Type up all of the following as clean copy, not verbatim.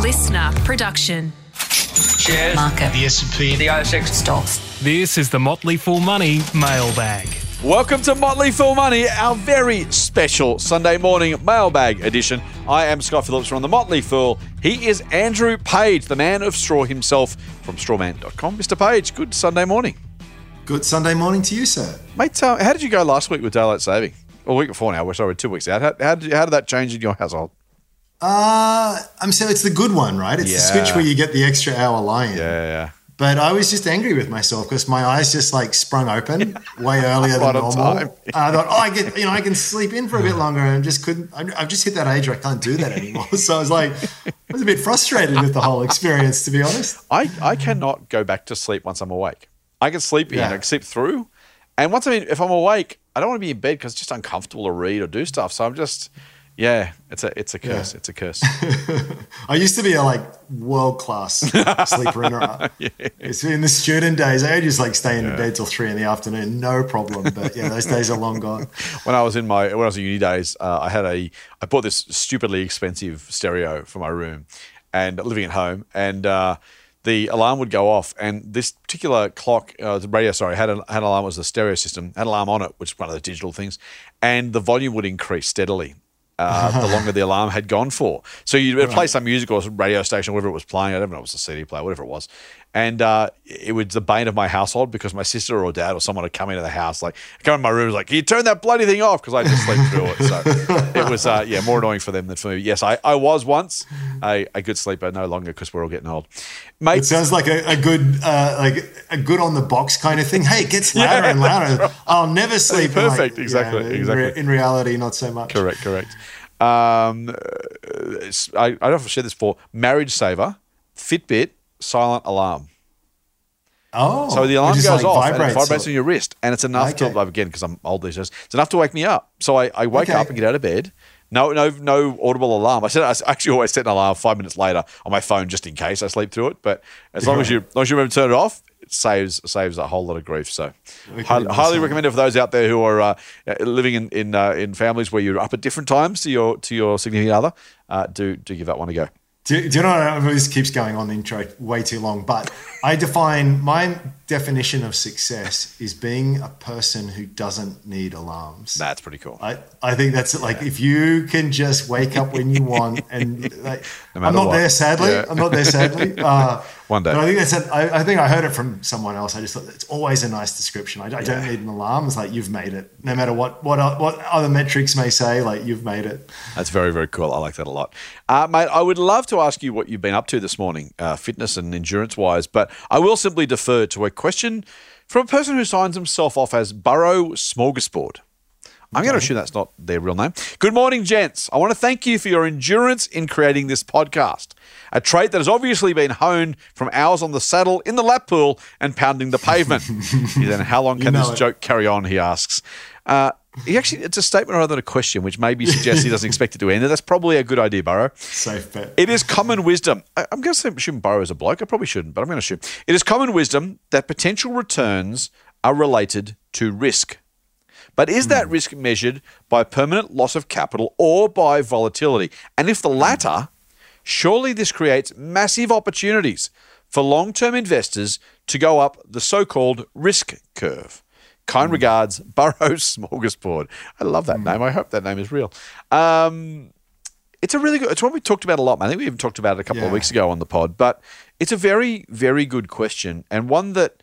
listener production. Shares, Market, the S&P, the ASX stocks. This is the Motley Fool Money mailbag. Welcome to Motley Fool Money, our very special Sunday morning mailbag edition. I am Scott Phillips from the Motley Fool. He is Andrew Page, the man of straw himself from strawman.com. Mr. Page, good Sunday morning. Good Sunday morning to you, sir. Mate, how did you go last week with daylight saving? Or week before now, we're 2 weeks out. How did that change in your household? So it's the good one, right? It's the switch where you get the extra hour lie-in. Yeah. But I was just angry with myself because my eyes just sprung open way earlier than normal. Time. I thought, I can sleep in for a bit longer, and just couldn't. I've just hit that age where I can't do that anymore. So I was a bit frustrated with the whole experience, to be honest. I cannot go back to sleep once I'm awake. I can sleep in, I can sleep through, and if I'm awake, I don't want to be in bed because it's just uncomfortable to read or do stuff. So I'm just. Yeah, it's a curse. Yeah. It's a curse. I used to be a world-class sleeper It's in the student days. I just stay in bed till 3 p.m, no problem. But yeah, those days are long gone. When I was in uni days, I bought this stupidly expensive stereo for my room, and living at home, and the alarm would go off, and this particular clock, the radio, had an alarm. It was the stereo system, had an alarm on it, which is one of the digital things, and the volume would increase steadily. The longer the alarm had gone for. So you'd play some music or some radio station, whatever it was playing. I don't know if it was a CD player, whatever it was. And it was the bane of my household because my sister or dad or someone would come into the house, come in my room, can you turn that bloody thing off? Because I just sleep through it. So it was, more annoying for them than for me. Yes, I was once a good sleeper, no longer because we're all getting old. Mate, it sounds like a good on the box kind of thing. Hey, it gets louder and louder. Right. I'll never sleep. Perfect, exactly. In reality, not so much. Correct. I don't know if I've shared this before. Marriage Saver, Fitbit, silent alarm. Oh, so the alarm goes off and it vibrates on your wrist, and it's enough to, again, because I'm old these days, it's enough to wake me up. So I wake up and get out of bed. No audible alarm. I actually always set an alarm 5 minutes later on my phone just in case I sleep through it. But as long as you remember to turn it off, it saves a whole lot of grief. So highly recommend it for those out there who are living in families where you're up at different times to your significant other. Do give that one a go. Do you know, this keeps going on the intro way too long, but my definition of success is being a person who doesn't need alarms. That's pretty cool. I think that's if you can just wake up when you want, and I'm not there sadly. Yeah. I'm not there sadly. One day. But I think I heard it from someone else. I just thought it's always a nice description. I don't need an alarm. It's you've made it. No matter what other metrics may say, you've made it. That's very, very cool. I like that a lot. Mate, I would love to ask you what you've been up to this morning, fitness and endurance-wise, but I will simply defer to a question from a person who signs himself off as Burrow Smorgasbord. I'm going to assume that's not their real name. Good morning, gents. I want to thank you for your endurance in creating this podcast, a trait that has obviously been honed from hours on the saddle, in the lap pool, and pounding the pavement. Then how long can this joke carry on, he asks. It's a statement rather than a question, which maybe suggests he doesn't expect it to end. And that's probably a good idea, Burrow. Safe bet. It is common wisdom. I'm going to assume Burrow is a bloke. I probably shouldn't, but I'm going to assume. It is common wisdom that potential returns are related to risk. But is that risk measured by permanent loss of capital or by volatility? And if the latter, surely this creates massive opportunities for long-term investors to go up the so-called risk curve. Kind regards, Burrow Smorgasbord. I love that name. I hope that name is real. It's a really good. It's one we talked about a lot. I think we even talked about it a couple of weeks ago on the pod. But it's a very, very good question, and one that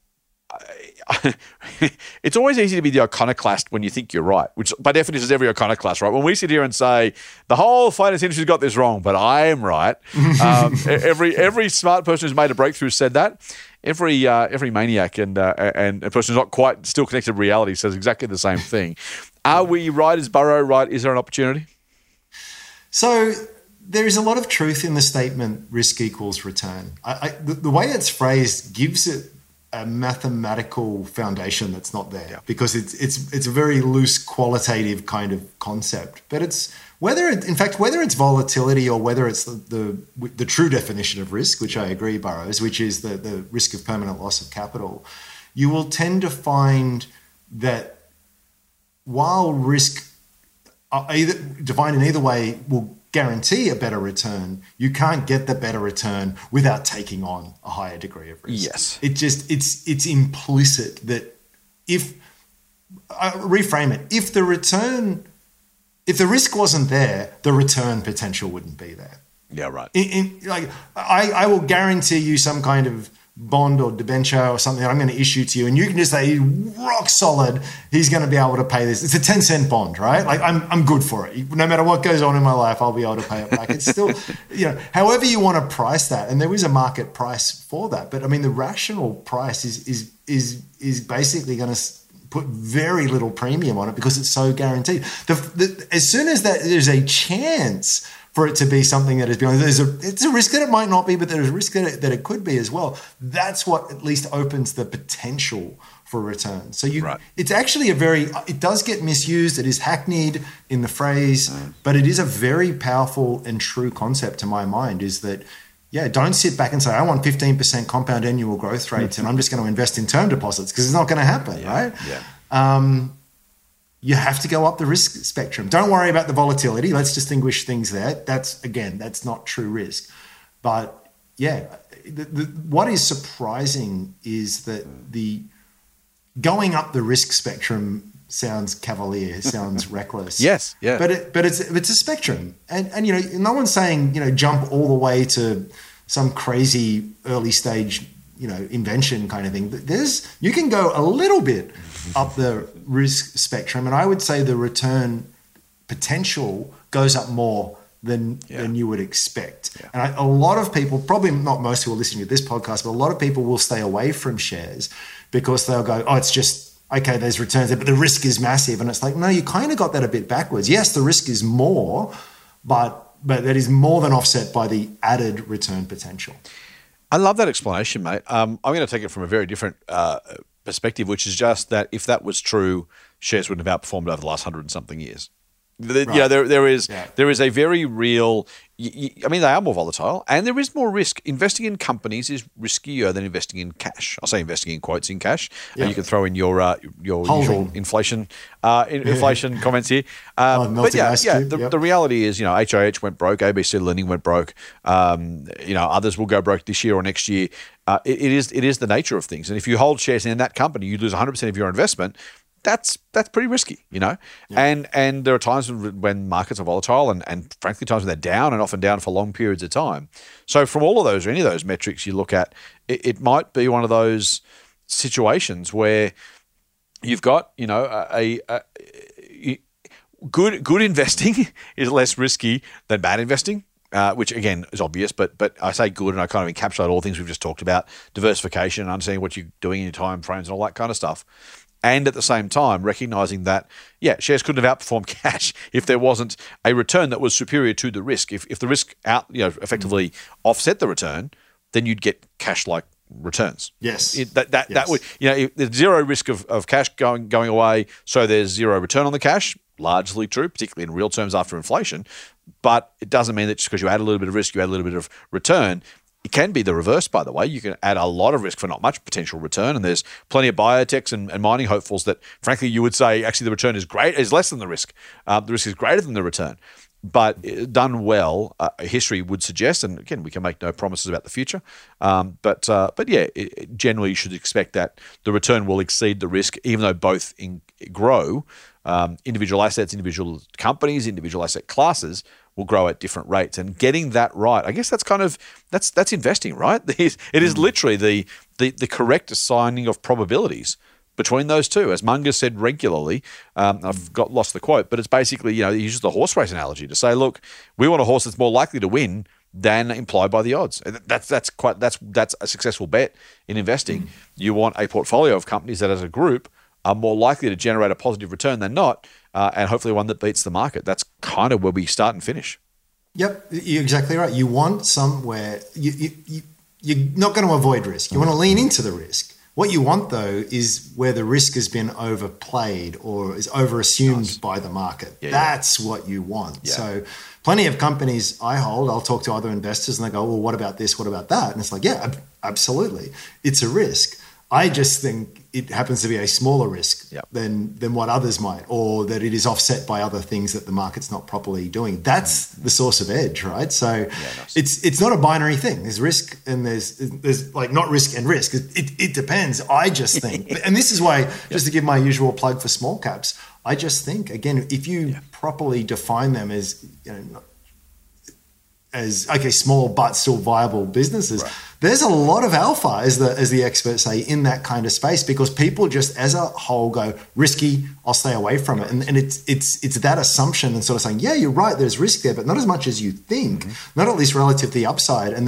it's always easy to be the iconoclast when you think you're right, which by definition is every iconoclast, right? When we sit here and say the whole finance industry's got this wrong, but I am right. Every smart person who's made a breakthrough said that. Every maniac and a person who's not quite still connected to reality says exactly the same thing. Are we right? Is Burrow right? Is there an opportunity? So there is a lot of truth in the statement risk equals return. The way it's phrased gives it a mathematical foundation that's not there because it's a very loose qualitative kind of concept. But it's whether it's volatility or whether it's the true definition of risk, which I agree, Burrows, which is the risk of permanent loss of capital, you will tend to find that while risk, either defined in either way, will guarantee a better return, you can't get the better return without taking on a higher degree of risk. Yes. It's implicit that if reframe it, if the risk wasn't there, the return potential wouldn't be there. Yeah, right. I will guarantee you some kind of bond or debenture or something that I'm going to issue to you, and you can just say rock solid he's going to be able to pay this. It's a 10-cent bond, right? Like I'm good for it. No matter what goes on in my life, I'll be able to pay it back. It's still, however you want to price that, and there is a market price for that. But I mean, the rational price is basically going to put very little premium on it because it's so guaranteed. As soon as there's a chance for it to be something that is beyond, it's a risk that it might not be, but there's a risk that it could be as well. That's what at least opens the potential for return. So it's actually it does get misused. It is hackneyed in the phrase, but it is a very powerful and true concept to my mind, is that, don't sit back and say, I want 15% compound annual growth rates and I'm just going to invest in term deposits, because it's not going to happen, right? Yeah. You have to go up the risk spectrum. Don't worry about the volatility. Let's distinguish things there. That's not true risk. But what is surprising is that the going up the risk spectrum sounds cavalier, sounds reckless. Yes, yeah. But it's a spectrum, and no one's saying jump all the way to some crazy early stage invention kind of thing. You can go a little bit up the risk spectrum, and I would say the return potential goes up more than you would expect. Yeah. And a lot of people, probably not most who are listening to this podcast, but a lot of people will stay away from shares because they'll go, oh, it's just, okay, there's returns there, but the risk is massive. And it's like, no, you kind of got that a bit backwards. Yes, the risk is more, but that is more than offset by the added return potential. I love that explanation, mate. I'm going to take it from a very different perspective, which is just that if that was true, shares wouldn't have outperformed over the last 100 and something years. There is a very real. I mean, they are more volatile, and there is more risk. Investing in companies is riskier than investing in cash. I'll say investing in quotes in cash. And you can throw in your usual inflation comments here. The reality is, HIH went broke, ABC Lending went broke. Others will go broke this year or next year. It is the nature of things, and if you hold shares in that company, you lose 100% of your investment. That's pretty risky, and there are times when markets are volatile and frankly times when they're down and often down for long periods of time. So from all of those or any of those metrics you look at, it might be one of those situations where you've got, good investing is less risky than bad investing. Which again is obvious, but I say good and I kind of encapsulate all the things we've just talked about, diversification and understanding what you're doing in your time frames and all that kind of stuff. And at the same time, recognizing that, shares couldn't have outperformed cash if there wasn't a return that was superior to the risk. If the risk effectively offset the return, then you'd get cash-like returns. Yes. That would, there's zero risk of cash going away, so there's zero return on the cash. Largely true, particularly in real terms after inflation. But it doesn't mean that just because you add a little bit of risk, you add a little bit of return. It can be the reverse, by the way. You can add a lot of risk for not much potential return, and there's plenty of biotechs and mining hopefuls that, frankly, you would say actually the return is less than the risk. The risk is greater than the return. But done well, history would suggest, and again, we can make no promises about the future. Generally, you should expect that the return will exceed the risk, even though both grow. Individual assets, individual companies, individual asset classes will grow at different rates, and getting that right, I guess that's investing, right? It is literally the correct assigning of probabilities between those two, as Munger said regularly. I've lost the quote, but it's basically, he uses the horse race analogy to say, look, we want a horse that's more likely to win than implied by the odds. That's a successful bet in investing. You want a portfolio of companies that, as a group, are more likely to generate a positive return than not, and hopefully one that beats the market. That's kind of where we start and finish. Yep, you're exactly right. You want somewhere you're not going to avoid risk. You want to lean into the risk. What you want, though, is where the risk has been overplayed or is overassumed by the market. That's what you want. Yeah. So plenty of companies I hold, I'll talk to other investors and they go, well, what about this? What about that? And it's like, yeah, absolutely. It's a risk. I just think it happens to be a smaller risk than what others might, or that it is offset by other things that the market's not properly doing. That's the source of edge, right? So it's not a binary thing. There's risk and there's like not risk and risk. It depends. I just think, and this is why, just to give my usual plug for small caps, I just think, again, if you properly define them as, small but still viable businesses, there's a lot of alpha, as the experts say, in that kind of space, because people just as a whole go, risky, I'll stay away from it. And it's that assumption and sort of saying, yeah, you're right, there's risk there, but not as much as you think, not at least relative to the upside. And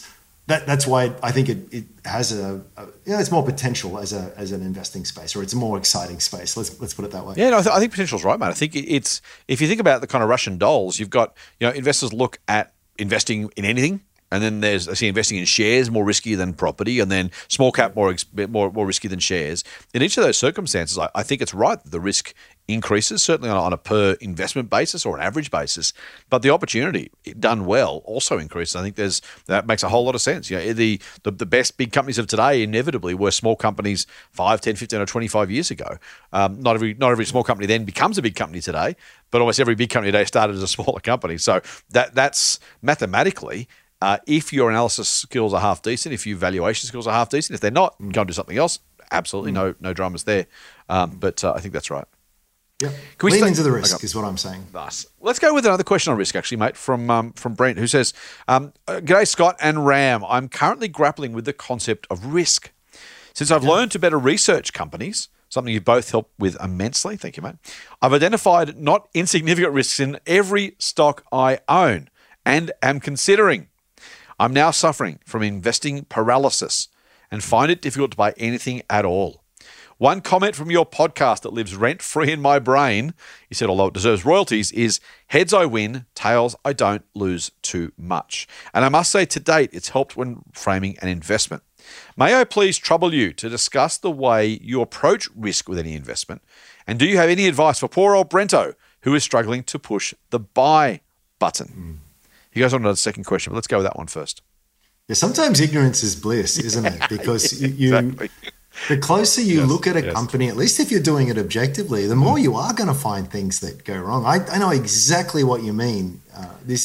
that's why I think it has it's more potential as an investing space, or it's a more exciting space. Let's put it that way. Yeah, no, I think potential's right, mate. I think it's, if you think about the kind of Russian dolls, you've got, investors look at investing in anything, and then I see investing in shares more risky than property, and then small cap more risky than shares. In each of those circumstances, I think it's right that the risk increases, certainly on a per investment basis or an average basis, but the opportunity, done well, also increases. I think that makes a whole lot of sense. The best big companies of today inevitably were small companies 5, 10, 15 or 25 years ago. Not every small company then becomes a big company today, but almost every big company today started as a smaller company. So that's mathematically, if your analysis skills are half decent, if your valuation skills are half decent, if they're not, go and do something else. Absolutely no dramas there. But I think that's right. Yeah, lean into the risk is what I'm saying. Nice. Let's go with another question on risk, actually, mate, from Brent, who says, "G'day, Scott and Ram. I'm currently grappling with the concept of risk. Since I've learned to better research companies, something you both helped with immensely, thank you, mate, I've identified not insignificant risks in every stock I own and am considering. I'm now suffering from investing paralysis and find it difficult to buy anything at all. One comment from your podcast that lives rent-free in my brain," he said, although it deserves royalties, is "heads I win, tails I don't lose too much. And I must say to date, it's helped when framing an investment. May I please trouble you to discuss the way you approach risk with any investment? And do you have any advice for poor old Brento, who is struggling to push the buy button?" He goes on to the second question, but let's go with that one first. Yeah, sometimes ignorance is bliss, isn't it? Because Exactly. The closer you look at a company, at least if you're doing it objectively, the more you are going to find things that go wrong. I know exactly what you mean. This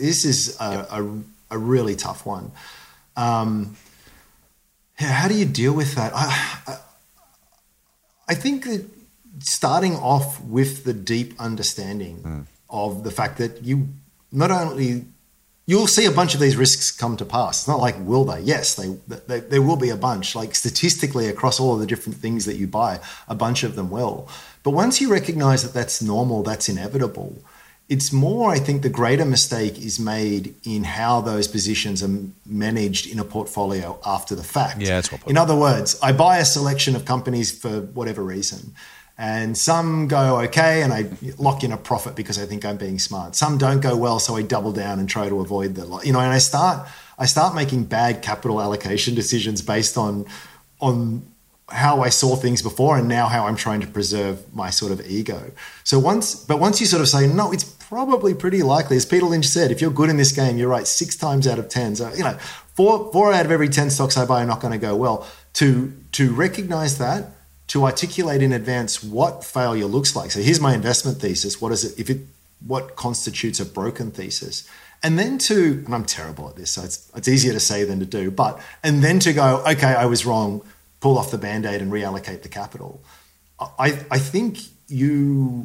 is a really tough one. How do you deal with that? I think that starting off with the deep understanding of the fact that you'll see a bunch of these risks come to pass. It's not like, will they? Yes, there will be a bunch. Like statistically across all of the different things that you buy, a bunch of them will. But once you recognize that that's normal, that's inevitable, it's more, I think, the greater mistake is made in how those positions are managed in a portfolio after the fact. Yeah, that's what. In other words, I buy a selection of companies for whatever reason. And some go okay, and I lock in a profit because I think I'm being smart. Some don't go well, so I double down and try to avoid and I start making bad capital allocation decisions based on how I saw things before and now how I'm trying to preserve my sort of ego. So once you sort of say, no, it's probably pretty likely, as Peter Lynch said, if you're good in this game, you're right 6 times out of 10. So, 4 out of every 10 stocks I buy are not going to go well. To recognize that, to articulate in advance what failure looks like. So here's my investment thesis. What is it? What constitutes a broken thesis? And then and I'm terrible at this, so it's easier to say than to do, and then to go, okay, I was wrong, pull off the Band-Aid and reallocate the capital. I think you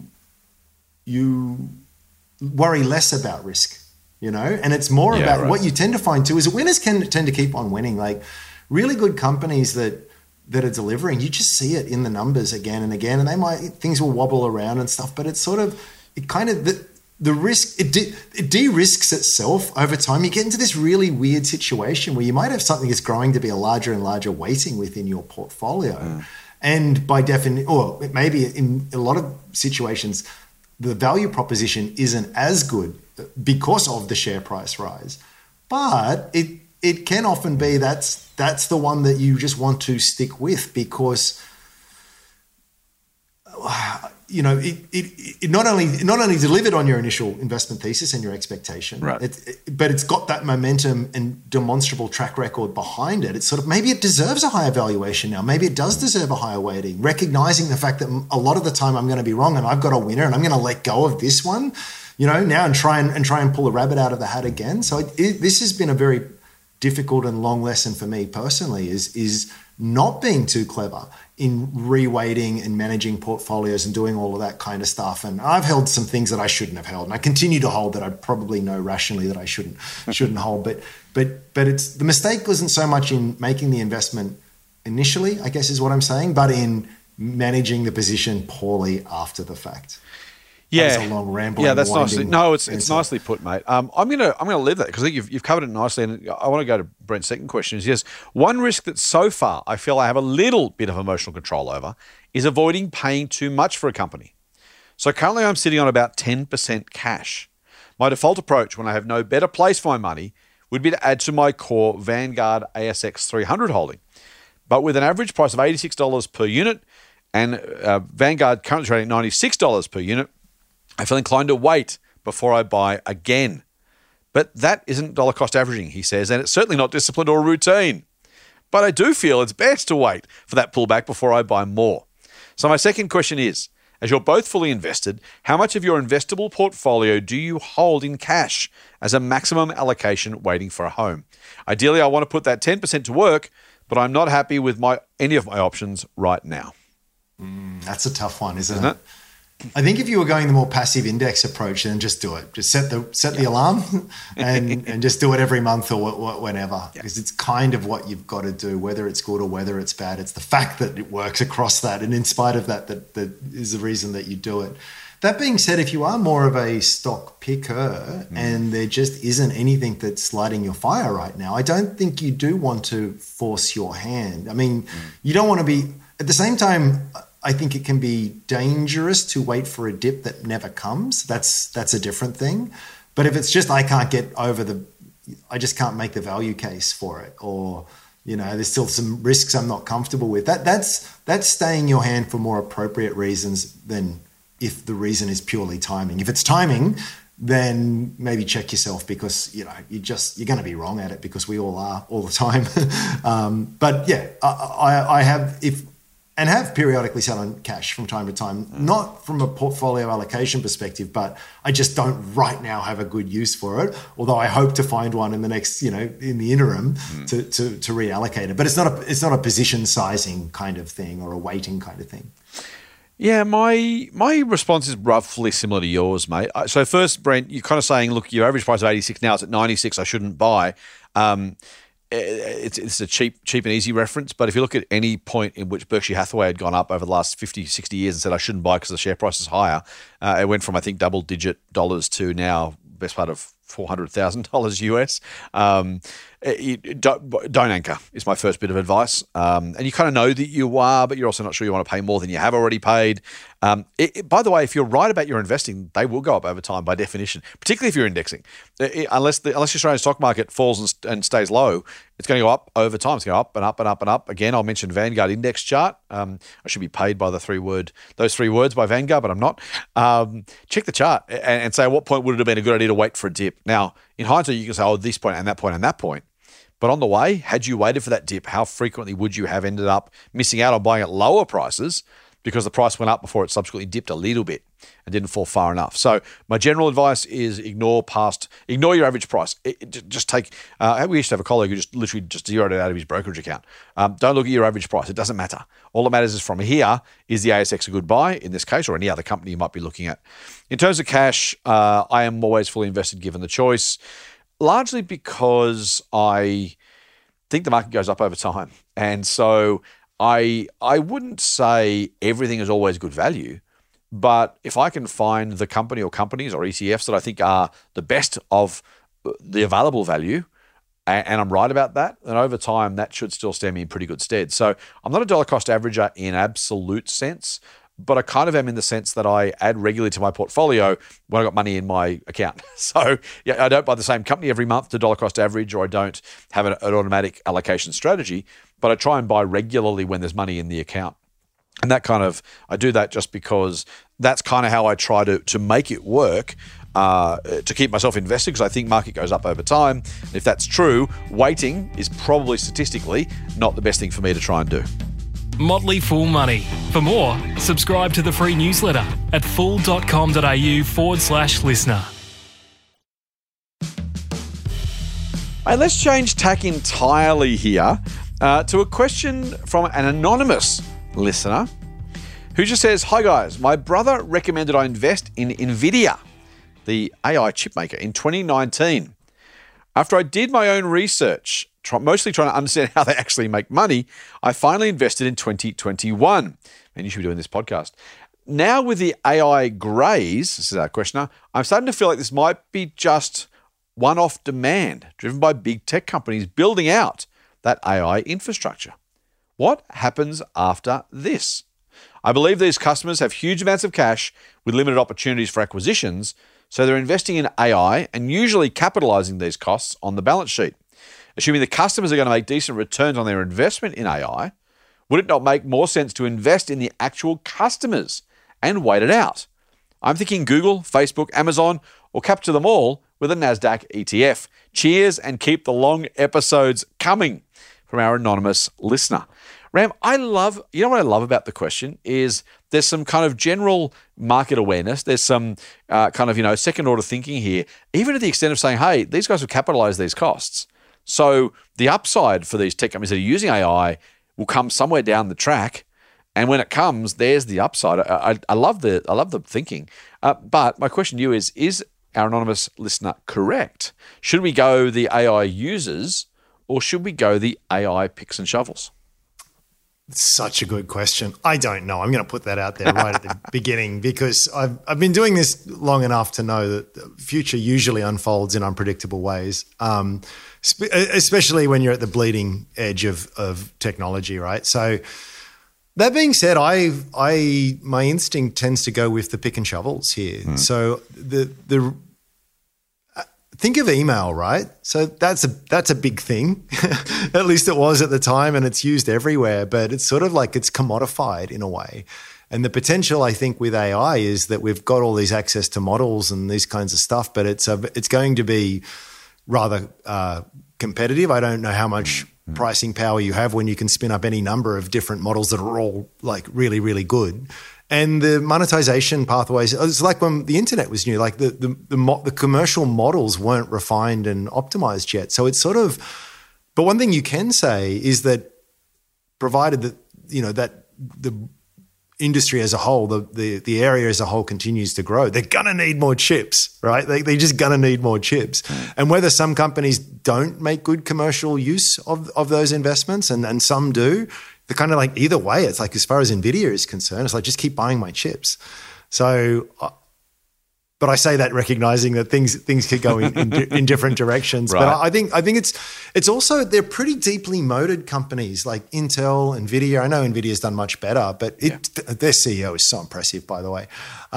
worry less about risk, and it's more about what you tend to find too is that winners tend to keep on winning. Like really good companies that are delivering, you just see it in the numbers again and again, and things will wobble around and stuff, but it's sort of, the risk, it de-risks itself over time. You get into this really weird situation where you might have something that's growing to be a larger and larger weighting within your portfolio. And by definition, or maybe in a lot of situations, the value proposition isn't as good because of the share price rise, but it can often be that's the one that you just want to stick with because it not only delivered on your initial investment thesis and your expectation, right? But it's got that momentum and demonstrable track record behind it. It's sort of, maybe it deserves a higher valuation now. Maybe it does deserve a higher weighting, recognizing the fact that a lot of the time I'm going to be wrong and I've got a winner and I'm going to let go of this one, now and try and pull a rabbit out of the hat again. So this has been a very difficult and long lesson for me personally, is not being too clever in reweighting and managing portfolios and doing all of that kind of stuff. And I've held some things that I shouldn't have held, and I continue to hold that I probably know rationally that I shouldn't hold. But it's, the mistake wasn't so much in making the investment initially, I guess is what I'm saying, but in managing the position poorly after the fact. Yeah, that was a long rambling. Yeah, that's nicely. No, it's answer. nicely put, mate. I'm gonna leave that because I think you've covered it nicely, and I want to go to Brent's second question. Is yes, one risk that so far I feel I have a little bit of emotional control over is avoiding paying too much for a company. So currently I'm sitting on about 10% cash. My default approach when I have no better place for my money would be to add to my core Vanguard ASX 300 holding, but with an average price of $86 per unit and Vanguard currently trading at $96 per unit, I feel inclined to wait before I buy again. But that isn't dollar cost averaging, he says, and it's certainly not disciplined or routine. But I do feel it's best to wait for that pullback before I buy more. So my second question is, as you're both fully invested, how much of your investable portfolio do you hold in cash as a maximum allocation waiting for a home? Ideally, I want to put that 10% to work, but I'm not happy with any of my options right now. That's a tough one, isn't it? I think if you were going the more passive index approach, then just do it. Just set the alarm and just do it every month or whenever, because it's kind of what you've got to do, whether it's good or whether it's bad. It's the fact that it works across that, and in spite of that is the reason that you do it. That being said, if you are more of a stock picker and there just isn't anything that's lighting your fire right now, I don't think you do want to force your hand. I mean, you don't want to be, at the same time, I think it can be dangerous to wait for a dip that never comes. That's a different thing. But if it's just, I just can't make the value case for it, or there's still some risks I'm not comfortable with. That's staying your hand for more appropriate reasons than if the reason is purely timing. If it's timing, then maybe check yourself, because you're going to be wrong at it, because we all are all the time. But yeah, I have periodically sat on cash from time to time, not from a portfolio allocation perspective, but I just don't right now have a good use for it. Although I hope to find one in the next, in the interim to reallocate it. But it's not a position sizing kind of thing or a weighting kind of thing. Yeah, my response is roughly similar to yours, mate. So first, Brent, you're kind of saying, look, your average price of 86 now, it's at 96. I shouldn't buy. It's a cheap and easy reference, but if you look at any point in which Berkshire Hathaway had gone up over the last 50, 60 years and said I shouldn't buy because the share price is higher, it went from, I think, double-digit dollars to now best part of $400,000 US. Don't anchor is my first bit of advice. And you kind of know that you are, but you're also not sure you want to pay more than you have already paid. By the way, if you're right about your investing, they will go up over time by definition, particularly if you're indexing. Unless the Australian stock market falls and stays low, it's going to go up over time. It's going to go up and up and up and up. Again, I'll mention Vanguard index chart. I should be paid by those three words by Vanguard, but I'm not. Check the chart and say, at what point would it have been a good idea to wait for a dip? Now, in hindsight, you can say, oh, this point and that point and that point. But on the way, had you waited for that dip, how frequently would you have ended up missing out on buying at lower prices because the price went up before it subsequently dipped a little bit and didn't fall far enough? So my general advice is ignore your average price. Just take, we used to have a colleague who just literally just zeroed it out of his brokerage account. Don't look at your average price. It doesn't matter. All that matters is from here, is the ASX a good buy in this case, or any other company you might be looking at? In terms of cash, I am always fully invested given the choice, largely because I think the market goes up over time. And so I wouldn't say everything is always good value, but if I can find the company or companies or ETFs that I think are the best of the available value, and I'm right about that, then over time that should still stand me in pretty good stead. So I'm not a dollar cost averager in absolute sense, but I kind of am in the sense that I add regularly to my portfolio when I got money in my account. So yeah, I don't buy the same company every month to dollar cost average, or I don't have an automatic allocation strategy, but I try and buy regularly when there's money in the account. And that kind of, I do that just because that's kind of how I try to make it work. To keep myself invested, because I think market goes up over time. And if that's true, waiting is probably statistically not the best thing for me to try and do. Motley Fool Money. For more, subscribe to the free newsletter at fool.com.au/listener. Hey, let's change tack entirely here to a question from an anonymous listener who just says, "Hi guys, my brother recommended I invest in NVIDIA, the AI chip maker, in 2019. After I did my own research, mostly trying to understand how they actually make money, I finally invested in 2021. And you should be doing this podcast. Now with the AI grays," this is our questioner, "I'm starting to feel like this might be just one-off demand driven by big tech companies building out that AI infrastructure. What happens after this? I believe these customers have huge amounts of cash with limited opportunities for acquisitions, so they're investing in AI and usually capitalizing these costs on the balance sheet. Assuming the customers are going to make decent returns on their investment in AI, would it not make more sense to invest in the actual customers and wait it out? I'm thinking Google, Facebook, Amazon, or capture them all with a NASDAQ ETF. Cheers and keep the long episodes coming," from our anonymous listener. Ram, you know what I love about the question is there's some kind of general market awareness. There's some second order thinking here, even to the extent of saying, hey, these guys will capitalize these costs. So the upside for these tech companies that are using AI will come somewhere down the track. And when it comes, there's the upside. I love the thinking. But my question to you is our anonymous listener correct? Should we go the AI users or should we go the AI picks and shovels? Such a good question. I don't know. I'm going to put that out there right at the beginning because I've been doing this long enough to know that the future usually unfolds in unpredictable ways, especially when you're at the bleeding edge of technology, right? So that being said, my instinct tends to go with the pick and shovels here. So think of email, right? So that's a big thing. At least it was at the time, and it's used everywhere. But it's sort of like it's commodified in a way. And the potential, I think, with AI is that we've got all these access to models and these kinds of stuff, but it's going to be rather competitive. I don't know how much pricing power you have when you can spin up any number of different models that are all like really, really good. And the monetization pathways, it's like when the internet was new, like the commercial models weren't refined and optimized yet. So it's sort of, but one thing you can say is that provided that, that the industry as a whole, the area as a whole continues to grow, they're going to need more chips, right? They're just going to need more chips. And whether some companies don't make good commercial use of those investments and some do, they're kind of like either way. It's like as far as NVIDIA is concerned, it's like just keep buying my chips. So, but I say that recognizing that things could go in different directions. Right. But I think it's also they're pretty deeply moated companies like Intel, NVIDIA. I know NVIDIA's done much better, but their CEO is so impressive, by the way.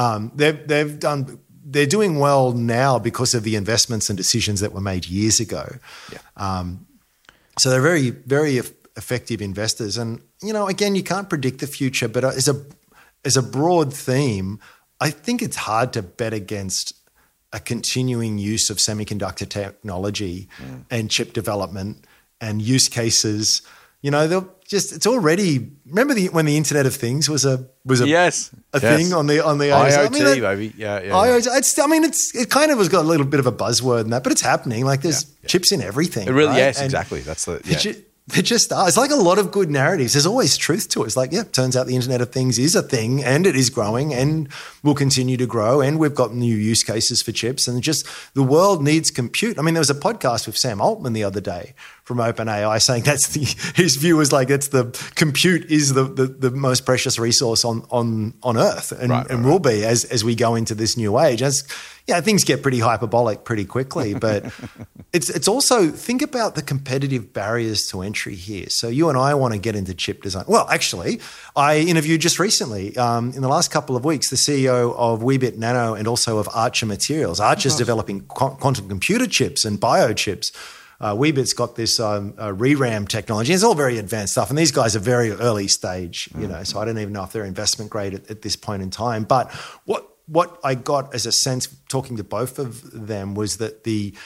They're doing well now because of the investments and decisions that were made years ago. Yeah. So they're very, very effective investors. And, again, you can't predict the future, but as a broad theme, I think it's hard to bet against a continuing use of semiconductor technology and chip development and use cases. It's already, remember when the Internet of Things was a thing on the IoT, baby. Yeah. IoT, it kind of has got a little bit of a buzzword in that, but it's happening. Like there's chips in everything. It really, right? Yes, exactly. That's They just are. It's like a lot of good narratives. There's always truth to it. It's like, turns out the Internet of Things is a thing and it is growing and will continue to grow. And we've got new use cases for chips and just the world needs compute. I mean, there was a podcast with Sam Altman the other day from OpenAI saying his view was like, compute is the most precious resource on Earth and will be as we go into this new age. Things get pretty hyperbolic pretty quickly, but it's also think about the competitive barriers to entry here. So you and I want to get into chip design. Well, actually, I interviewed just recently in the last couple of weeks the CEO of Weebit Nano and also of Archer Materials. Archer's developing quantum computer chips and biochips. Weebit's got this ReRAM technology. It's all very advanced stuff, and these guys are very early stage, so I don't even know if they're investment grade at this point in time. But what I got as a sense talking to both of them was that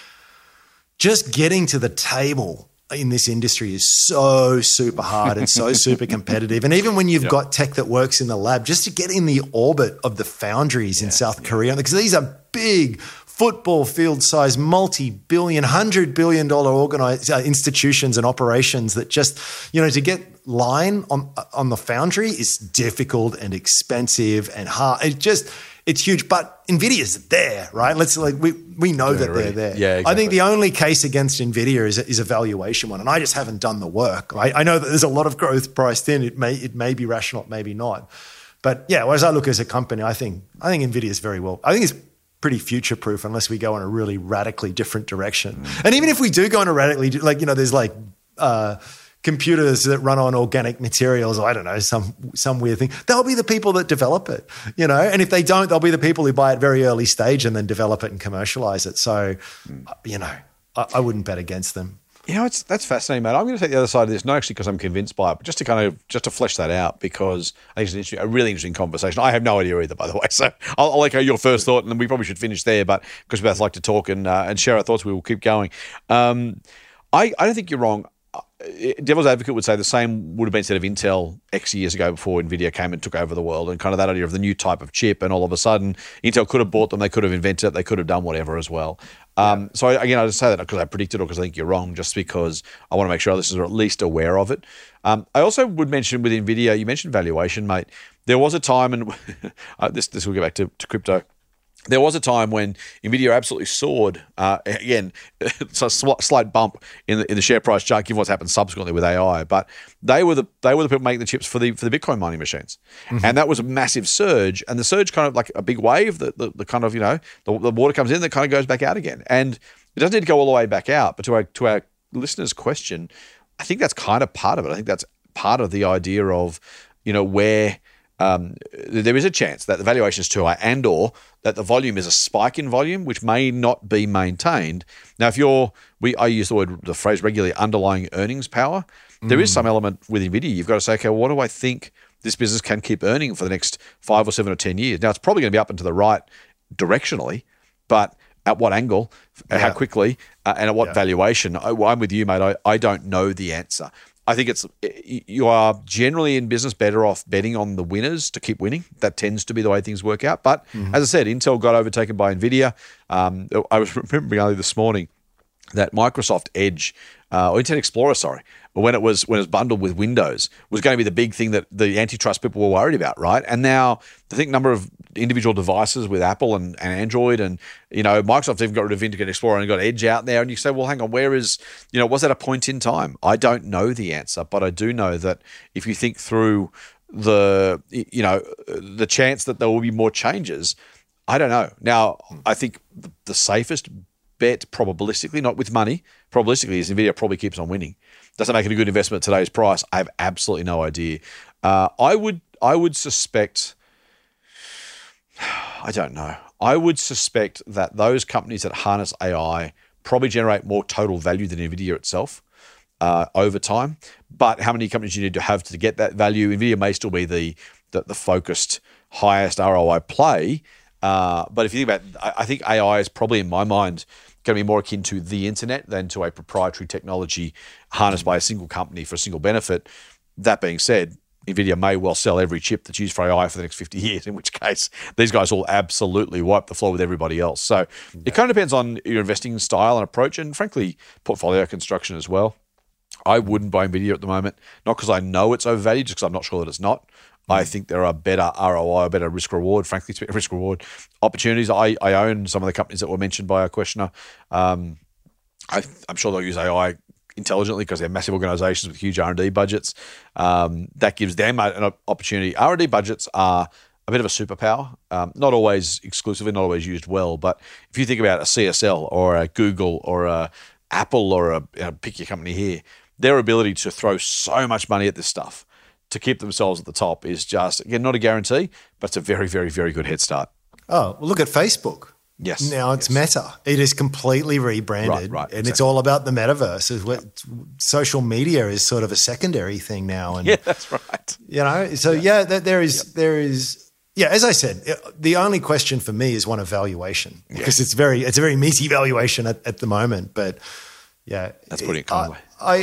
just getting to the table in this industry is so super hard and so super competitive. And even when you've got tech that works in the lab, just to get in the orbit of the foundries in South Korea, because these are big football field size, multi-billion, $100 billion organized institutions and operations that just, to get line on the foundry is difficult and expensive and hard. It's huge, but NVIDIA's there, right? We know that they're there. Yeah, exactly. I think the only case against NVIDIA is a valuation one, and I just haven't done the work. Right? I know that there's a lot of growth priced in. It may be rational, it may be not. But yeah, as I look as a company, I think NVIDIA is very well. I think it's pretty future-proof unless we go in a really radically different direction. And even if we do go in a radically, there's computers that run on organic materials, or I don't know, some weird thing. They'll be the people that develop it, and if they don't, they'll be the people who buy it very early stage and then develop it and commercialize it. So, I wouldn't bet against them. That's fascinating, mate. I'm going to take the other side of this, not actually because I'm convinced by it, but just to flesh that out, because I think it's a really interesting conversation. I have no idea either, by the way. So I'll echo your first thought, and then we probably should finish there. But because we both like to talk and share our thoughts, we will keep going. I don't think you're wrong. Devil's advocate would say the same would have been said of Intel X years ago before NVIDIA came and took over the world, and kind of that idea of the new type of chip, and all of a sudden Intel could have bought them, they could have invented it, they could have done whatever as well. So again, I just say that because I predicted or because I think you're wrong, just because I want to make sure our listeners are at least aware of it. I also would mention with NVIDIA, you mentioned valuation, mate. There was a time, and this will get back to crypto. There was a time when NVIDIA absolutely soared. Again, it's a slight bump in the share price chart, given what's happened subsequently with AI. But they were the people making the chips for the Bitcoin mining machines, and that was a massive surge. And the surge kind of like a big wave. The kind of the water comes in, that kind of goes back out again. And it doesn't need to go all the way back out. But to our listeners' question, I think that's kind of part of it. I think that's part of the idea of where. There is a chance that the valuation is too high, and/or that the volume is a spike in volume, which may not be maintained. Now, I use the phrase regularly, underlying earnings power. There is some element with NVIDIA. You've got to say, okay, what do I think this business can keep earning for the next 5 or 7 or 10 years? Now, it's probably going to be up and to the right directionally, but at what angle, how quickly, and at what valuation? I'm with you, mate. I don't know the answer. I think you are generally in business better off betting on the winners to keep winning. That tends to be the way things work out. But as I said, Intel got overtaken by NVIDIA. I was remembering only this morning that Microsoft Edge, or Internet Explorer, when it was bundled with Windows, was going to be the big thing that the antitrust people were worried about, right? And now I think number of individual devices with Apple and Android, and Microsoft even got rid of Internet Explorer and got Edge out there. And you say, well, hang on, where is was that a point in time? I don't know the answer, but I do know that if you think through the chance that there will be more changes, I don't know. Now, I think the safest bet, probabilistically, not with money, probabilistically, is NVIDIA probably keeps on winning. Does that make it a good investment at today's price? I have absolutely no idea. I would suspect, I don't know. I would suspect that those companies that harness AI probably generate more total value than NVIDIA itself over time. But how many companies you need to have to get that value? NVIDIA may still be the focused, highest ROI play. But if you think about, I think AI is probably, in my mind, going to be more akin to the internet than to a proprietary technology harnessed by a single company for a single benefit. That being said, NVIDIA may well sell every chip that's used for AI for the next 50 years, in which case these guys will absolutely wipe the floor with everybody else. So it kind of depends on your investing style and approach, and frankly, portfolio construction as well. I wouldn't buy NVIDIA at the moment, not because I know it's overvalued, just because I'm not sure that it's not. I think there are better ROI, better risk-reward, frankly, risk-reward opportunities. I own some of the companies that were mentioned by our questioner. I'm sure they'll use AI intelligently because they're massive organizations with huge R&D budgets. That gives them an opportunity. R&D budgets are a bit of a superpower, not always exclusively, not always used well. But if you think about a CSL or a Google or a Apple or pick your company here, their ability to throw so much money at this stuff to keep themselves at the top is just, again, not a guarantee, but it's a very, very, very good head start. Oh, well, look at Facebook. Yes. Now it's Meta. It is completely rebranded, Right, and it's all about the metaverse. Social media is sort of a secondary thing now, and Yeah, that's right. So there is. Yeah, as I said, the only question for me is one of valuation because it's a very meaty valuation at the moment. But yeah, That's putting it kindly.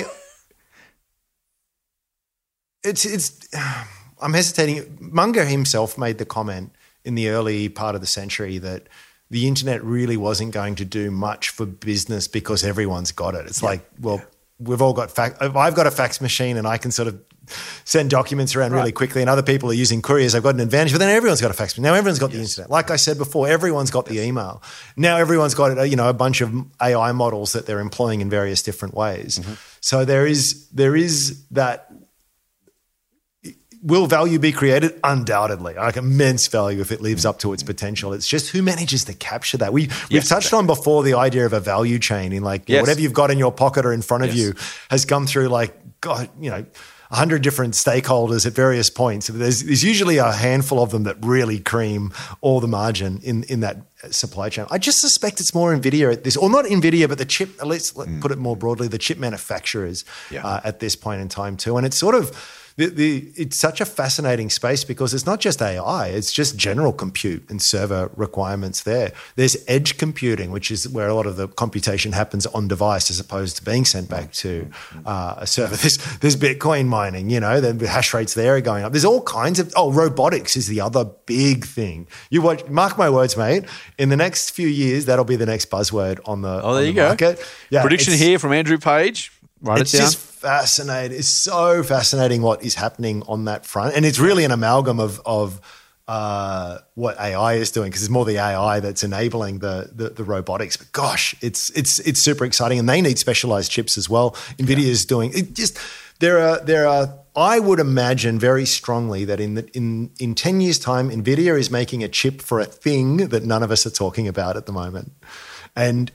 I'm hesitating. Munger himself made the comment in the early part of the century that the internet really wasn't going to do much for business because everyone's got it. It's like, well, we've all got I've got a fax machine and I can sort of send documents around really quickly, and other people are using couriers. I've got an advantage, but then everyone's got a fax machine. Now everyone's got the internet. Like I said before, everyone's got the email. Now everyone's got a bunch of AI models that they're employing in various different ways. Mm-hmm. So there is that. Will value be created? Undoubtedly, like immense value if it lives up to its potential. It's just who manages to capture that. We've touched on before the idea of a value chain in whatever you've got in your pocket or in front of you has come through 100 different stakeholders at various points. There's usually a handful of them that really cream all the margin in that supply chain. I just suspect it's more NVIDIA at this, or not NVIDIA, but the chip. Let's put it more broadly, the chip manufacturers at this point in time too. And it's sort of. It's such a fascinating space because it's not just AI, it's just general compute and server requirements there. There's edge computing, which is where a lot of the computation happens on device as opposed to being sent back to a server. There's Bitcoin mining, the hash rates there are going up. There's all kinds of, robotics is the other big thing. Mark my words, mate, in the next few years, that'll be the next buzzword on the market. Yeah, prediction here from Andrew Page. It's just fascinating. It's so fascinating what is happening on that front. And it's really an amalgam of what AI is doing because it's more the AI that's enabling the robotics. But gosh, it's super exciting. And they need specialized chips as well. NVIDIA is doing it. Just there are I would imagine very strongly that in 10 years' time, NVIDIA is making a chip for a thing that none of us are talking about at the moment. And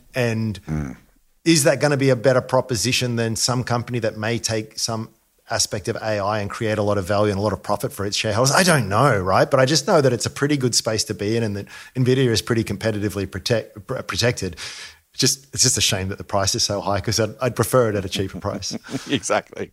is that going to be a better proposition than some company that may take some aspect of AI and create a lot of value and a lot of profit for its shareholders? I don't know, right? But I just know that it's a pretty good space to be in and that NVIDIA is pretty competitively protected. It's just a shame that the price is so high because I'd prefer it at a cheaper price. Exactly.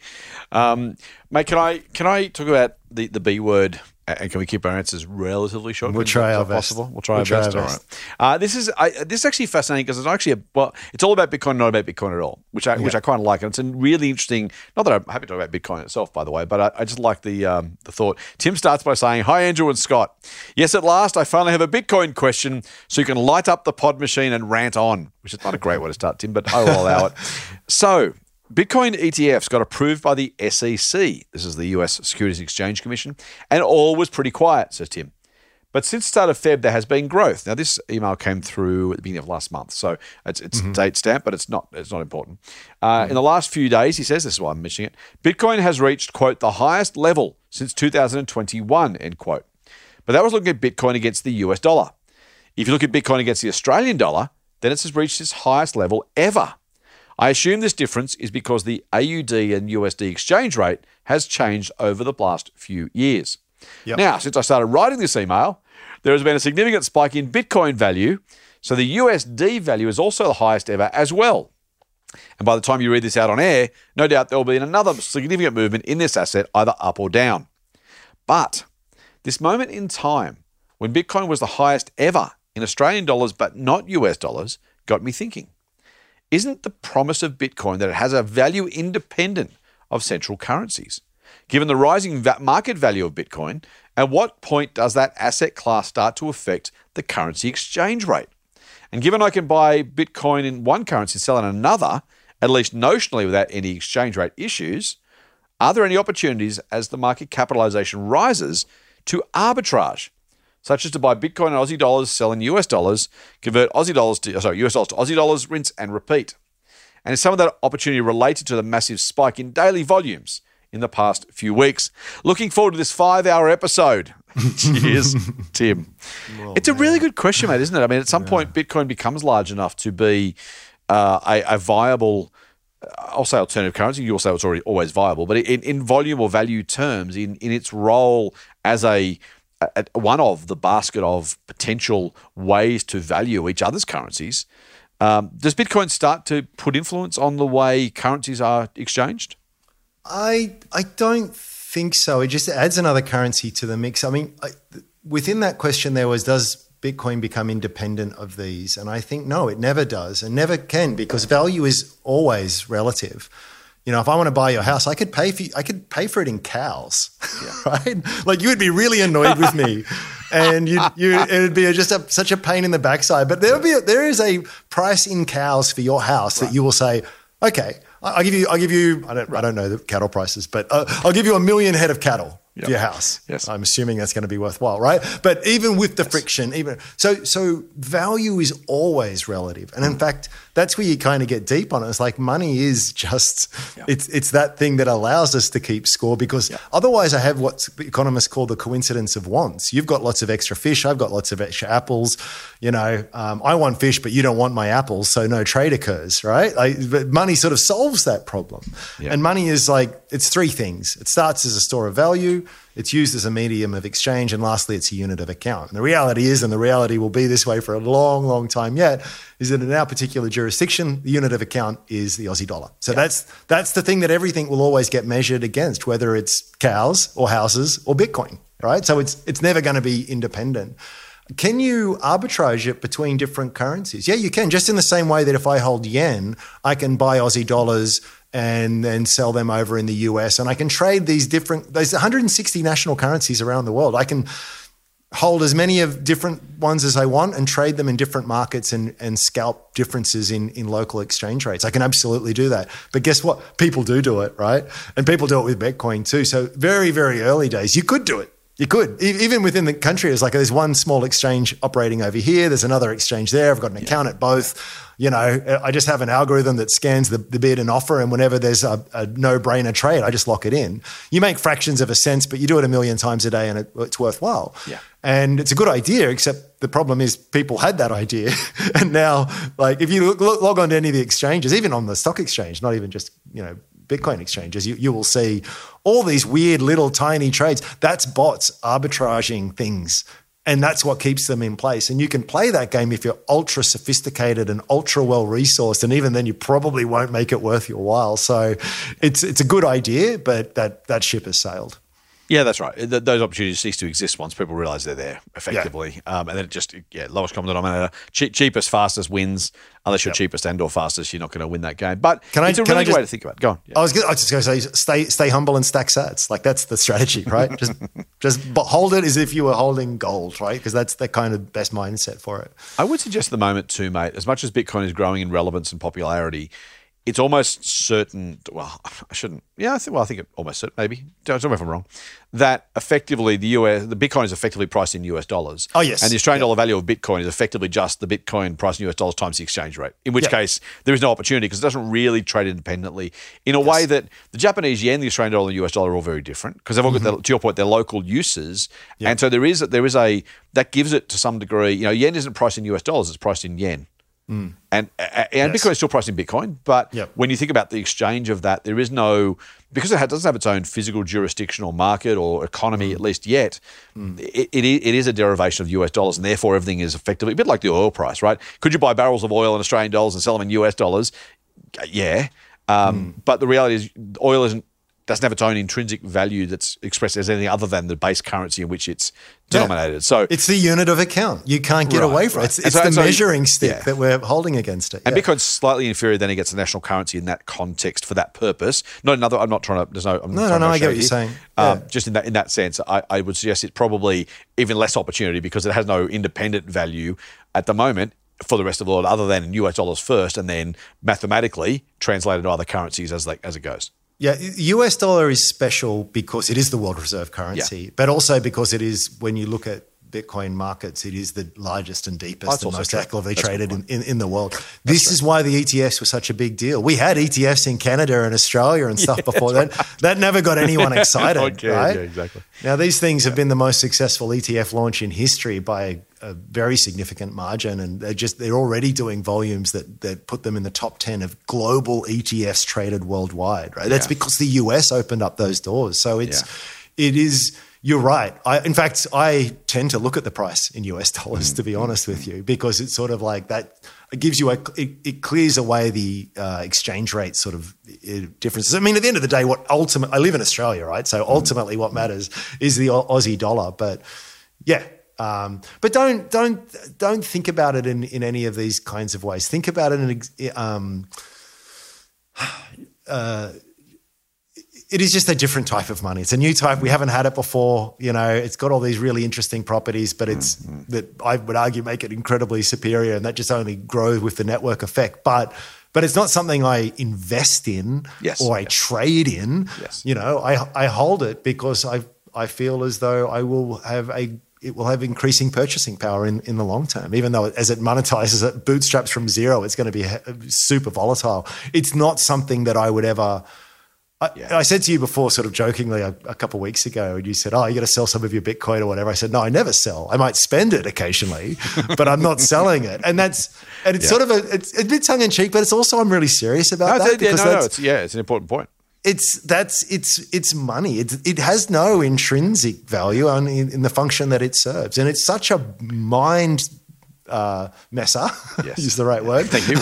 Mate, can I talk about the B word? And can we keep our answers relatively short? We'll try our best. Possible? We'll try our best. All right. This is actually fascinating because it's all about Bitcoin, not about Bitcoin at all, which I kind of like. And it's a really interesting. Not that I'm happy to talk about Bitcoin itself, by the way, but I just like the thought. Tim starts by saying, "Hi, Andrew and Scott. Yes, at last I finally have a Bitcoin question, so you can light up the pod machine and rant on." Which is not a great way to start, Tim, but I will allow it. So, Bitcoin ETFs got approved by the SEC. This is the US Securities Exchange Commission, and all was pretty quiet, says Tim. But since the start of Feb, there has been growth. Now, this email came through at the beginning of last month, so it's date stamped, but it's not important. In the last few days, he says, this is why I'm mentioning it, Bitcoin has reached, quote, the highest level since 2021, end quote. But that was looking at Bitcoin against the US dollar. If you look at Bitcoin against the Australian dollar, then it's reached its highest level ever. I assume this difference is because the AUD and USD exchange rate has changed over the last few years. Yep. Now, since I started writing this email, there has been a significant spike in Bitcoin value, so the USD value is also the highest ever as well. And by the time you read this out on air, no doubt there will be another significant movement in this asset, either up or down. But this moment in time, when Bitcoin was the highest ever in Australian dollars but not US dollars, got me thinking. Isn't the promise of Bitcoin that it has a value independent of central currencies? Given the rising market value of Bitcoin, at what point does that asset class start to affect the currency exchange rate? And given I can buy Bitcoin in one currency and sell in another, at least notionally without any exchange rate issues, are there any opportunities as the market capitalization rises to arbitrage? Such as to buy Bitcoin in Aussie dollars, sell in US dollars, convert US dollars to Aussie dollars, rinse and repeat. And is some of that opportunity related to the massive spike in daily volumes in the past few weeks? Looking forward to this 5-hour episode. Cheers, Tim. It's a really good question, mate, isn't it? I mean, at some point, Bitcoin becomes large enough to be a viable, I'll say alternative currency. You'll say it's already always viable, but in volume or value terms, in its role as a one of the basket of potential ways to value each other's currencies. Does Bitcoin start to put influence on the way currencies are exchanged? I don't think so. It just adds another currency to the mix. I mean, within that question there was, does Bitcoin become independent of these? And I think no, it never does and never can, because value is always relative. You know, if I want to buy your house, I could pay for it in cows, right? Like, you would be really annoyed with me, and it would be such a pain in the backside. But there is a price in cows for your house that you will say, okay, I'll give you. I don't know the cattle prices, but I'll give you 1 million head of cattle for your house. Yes. I'm assuming that's going to be worthwhile, right? But even with the friction, so value is always relative, and in fact, that's where you kind of get deep on it. It's like money is just it's that thing that allows us to keep score, because otherwise, I have what economists call the coincidence of wants. You've got lots of extra fish. I've got lots of extra apples. You know, I want fish, but you don't want my apples, so no trade occurs, right? But money sort of solves that problem. Yeah. And money is it's three things. It starts as a store of value, it's used as a medium of exchange, and lastly, it's a unit of account. And the reality is, and the reality will be this way for a long, long time yet, is that in our particular jurisdiction, the unit of account is the Aussie dollar. So that's the thing that everything will always get measured against, whether it's cows or houses or Bitcoin, right? So it's never going to be independent. Can you arbitrage it between different currencies? Yeah, you can. Just in the same way that if I hold yen, I can buy Aussie dollars and then sell them over in the US. And I can trade there's 160 national currencies around the world. I can hold as many of different ones as I want and trade them in different markets and scalp differences in local exchange rates. I can absolutely do that. But guess what? People do it, right? And people do it with Bitcoin too. So very, very early days, you could do it. You could. Even within the country, it's like there's one small exchange operating over here. There's another exchange there. I've got an account at both. You know, I just have an algorithm that scans the bid and offer, and whenever there's a no-brainer trade, I just lock it in. You make fractions of a cent, but you do it 1 million times a day, and it's worthwhile. Yeah. And it's a good idea, except the problem is people had that idea. And now, like, if you log on to any of the exchanges, even on the stock exchange, not even just, you know, Bitcoin exchanges, you will see all these weird little tiny trades. That's bots arbitraging things. And that's what keeps them in place. And you can play that game if you're ultra sophisticated and ultra well resourced. And even then, you probably won't make it worth your while. So it's a good idea, but that ship has sailed. Yeah, that's right. Those opportunities cease to exist once people realise they're there effectively. And then it just, lowest common denominator, cheapest, fastest wins. Unless you're cheapest and or fastest, you're not going to win that game. But it's a really good way to think about it. Go on. Yeah. I was just going to say, stay humble and stack sats. Like, that's the strategy, right? just hold it as if you were holding gold, right? Because that's the kind of best mindset for it. I would suggest at the moment too, mate, as much as Bitcoin is growing in relevance and popularity, it's almost certain. Well, I shouldn't. Yeah, I think it almost certain. Maybe. Tell me if I'm wrong. That effectively the Bitcoin is effectively priced in US dollars. Oh yes. And the Australian dollar value of Bitcoin is effectively just the Bitcoin price in US dollars times the exchange rate. In which case there is no opportunity because it doesn't really trade independently in a way that the Japanese yen, the Australian dollar, and the US dollar are all very different because they've all got, to your point, their local uses. And so there is that gives it to some degree. You know, yen isn't priced in US dollars; it's priced in yen. And Bitcoin is still priced in Bitcoin, but when you think about the exchange of that, there is no, because it doesn't have its own physical jurisdiction or market or economy, at least yet, it is a derivation of US dollars, and therefore everything is effectively a bit like the oil price, right? Could you buy barrels of oil in Australian dollars and sell them in US dollars? Yeah. But the reality is oil doesn't have its own intrinsic value that's expressed as anything other than the base currency in which it's denominated. So it's the unit of account. You can't get away from it. It's the measuring stick that we're holding against it. And Bitcoin's slightly inferior than against the national currency in that context for that purpose. Not another. I'm not trying to. There's no. No. I get what you're saying. Just in that sense, I would suggest it's probably even less opportunity because it has no independent value at the moment for the rest of the world, other than in US dollars first, and then mathematically translated to other currencies as it goes. Yeah, US dollar is special because it is the world reserve currency, but also because it is, when you look at Bitcoin markets, it is the largest and deepest and most actively traded in the world. This is why the ETFs were such a big deal. We had ETFs in Canada and Australia and stuff before that. That never got anyone excited, right? Yeah, exactly. Now, these things have been the most successful ETF launch in history by a very significant margin, and they're already doing volumes that put them in the top 10 of global ETFs traded worldwide, right? That's because the US opened up those doors. So it is you're right. In fact, I tend to look at the price in US dollars, to be honest with you, because it's sort of like that. It gives you it clears away the exchange rate sort of differences. I mean, at the end of the day, I live in Australia, right? So ultimately, what matters is the Aussie dollar. But yeah, but don't think about it in any of these kinds of ways. Think about it in it is just a different type of money. It's a new type. We haven't had it before. It's got all these really interesting properties, but it's that I would argue make it incredibly superior, and that just only grows with the network effect. But it's not something I invest in or I trade in. Yes. I hold it because I feel as though it will have increasing purchasing power in the long term, even though as it monetizes, it bootstraps from zero, it's going to be super volatile. It's not something that I would ever. I said to you before, sort of jokingly, a couple of weeks ago, and you said, "Oh, you got to sell some of your Bitcoin or whatever." I said, "No, I never sell. I might spend it occasionally, but I'm not selling it." And it's sort of it's a bit tongue in cheek, but it's also I'm really serious about that because it's an important point. It's money. It has no intrinsic value in the function that it serves, and it's such a mind messer. Yes. Use the right word. Thank you.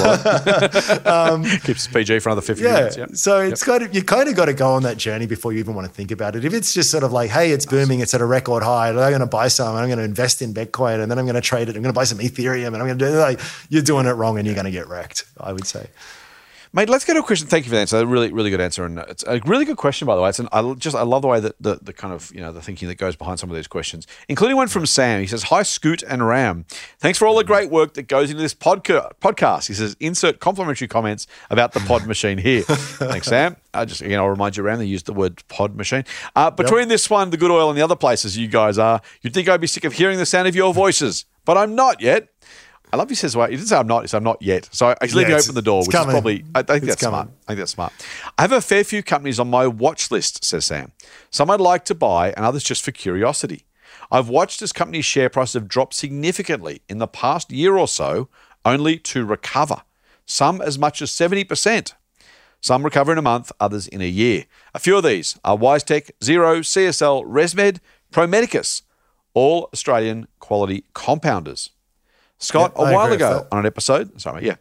Keeps PG for another 50 minutes. Yeah. So it's you kind of got to go on that journey before you even want to think about it. If it's just sort of like, hey, it's booming, it's at a record high, I'm going to buy some, I'm going to invest in Bitcoin, and then I'm going to trade it, I'm going to buy some Ethereum, and I'm going to you're doing it wrong, and you're going to get wrecked, I would say. Mate, let's go to a question. Thank you for that answer. A really, really good answer, and it's a really good question, by the way. I love the way that the kind of the thinking that goes behind some of these questions, including one from Sam. He says, "Hi, Scoot and Ram. Thanks for all the great work that goes into this podcast." He says, "Insert complimentary comments about the pod machine here." Thanks, Sam. I'll remind you, Ram, they used the word pod machine. Between this one, the Good Oil, and the other places you guys are, you'd think I'd be sick of hearing the sound of your voices, but I'm not yet. I love he says, well, he didn't say I'm not, he said I'm not yet. So I leave you open the door, which coming. Is probably, I think that's smart. I think that's smart. I have a fair few companies on my watch list, says Sam. Some I'd like to buy and others just for curiosity. I've watched as companies' share prices have dropped significantly in the past year or so, only to recover. Some as much as 70%. Some recover in a month, others in a year. A few of these are WiseTech, Xero, CSL, ResMed, ProMedicus, all Australian quality compounders. Scott, a while ago on an episode,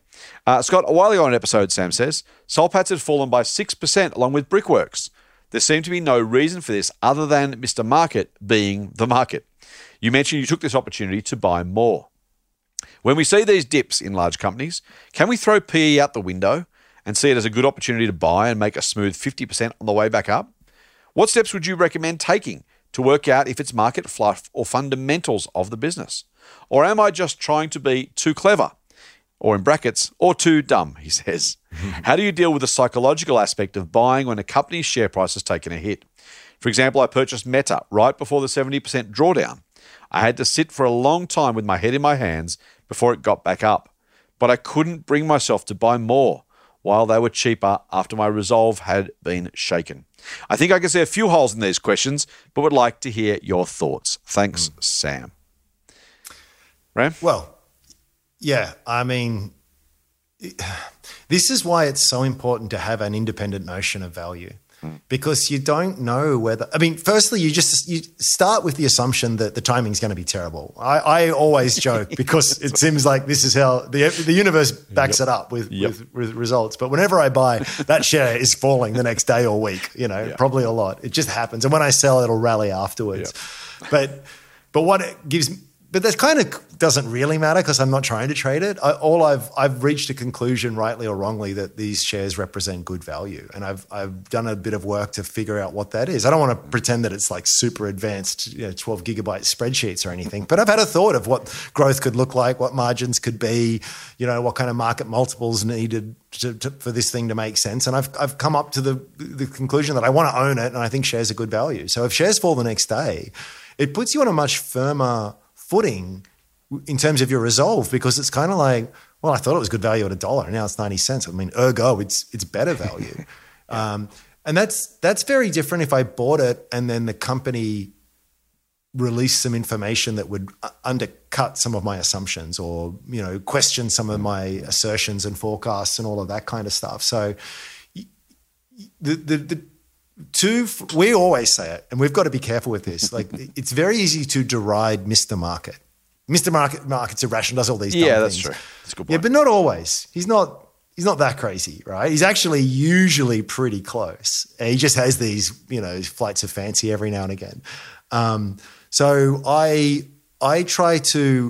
Sam says, Soul Patts had fallen by 6% along with Brickworks. There seemed to be no reason for this other than Mr. Market being the market. You mentioned you took this opportunity to buy more. When we see these dips in large companies, can we throw PE out the window and see it as a good opportunity to buy and make a smooth 50% on the way back up? What steps would you recommend taking to work out if it's market fluff or fundamentals of the business? Or am I just trying to be too clever? Or in brackets, or too dumb, he says. How do you deal with the psychological aspect of buying when a company's share price has taken a hit? For example, I purchased Meta right before the 70% drawdown. I had to sit for a long time with my head in my hands before it got back up. But I couldn't bring myself to buy more while they were cheaper after my resolve had been shaken. I think I can see a few holes in these questions, but would like to hear your thoughts. Thanks, Sam. Ram? Well, yeah, I mean, this is why it's so important to have an independent notion of value, because you don't know whether, I mean, firstly, you start with the assumption that the timing is going to be terrible. I always joke because it seems like this is how the universe backs it up with results. But whenever I buy, that share is falling the next day or week, probably a lot. It just happens. And when I sell, it'll rally afterwards. But what it gives me, but that kind of doesn't really matter because I'm not trying to trade it. I've reached a conclusion, rightly or wrongly, that these shares represent good value, and I've done a bit of work to figure out what that is. I don't want to pretend that it's like super advanced, 12 gigabyte spreadsheets or anything, but I've had a thought of what growth could look like, what margins could be, what kind of market multiples needed for this thing to make sense, and I've come up to the conclusion that I want to own it, and I think shares are good value. So if shares fall the next day, it puts you on a much firmer footing in terms of your resolve, because it's kind of like, well, I thought it was good value at $1 and now it's 90 cents. I mean, ergo, it's better value. And that's very different if I bought it and then the company released some information that would undercut some of my assumptions or, question some of my assertions and forecasts and all of that kind of stuff. So We always say it, and we've got to be careful with this. Like, it's very easy to deride Mr. Market. Mr. Market's irrational, does all these dumb things. Yeah, that's true. That's a good point. Yeah, but not always. He's not that crazy, right? He's actually usually pretty close. He just has these, flights of fancy every now and again. So I try to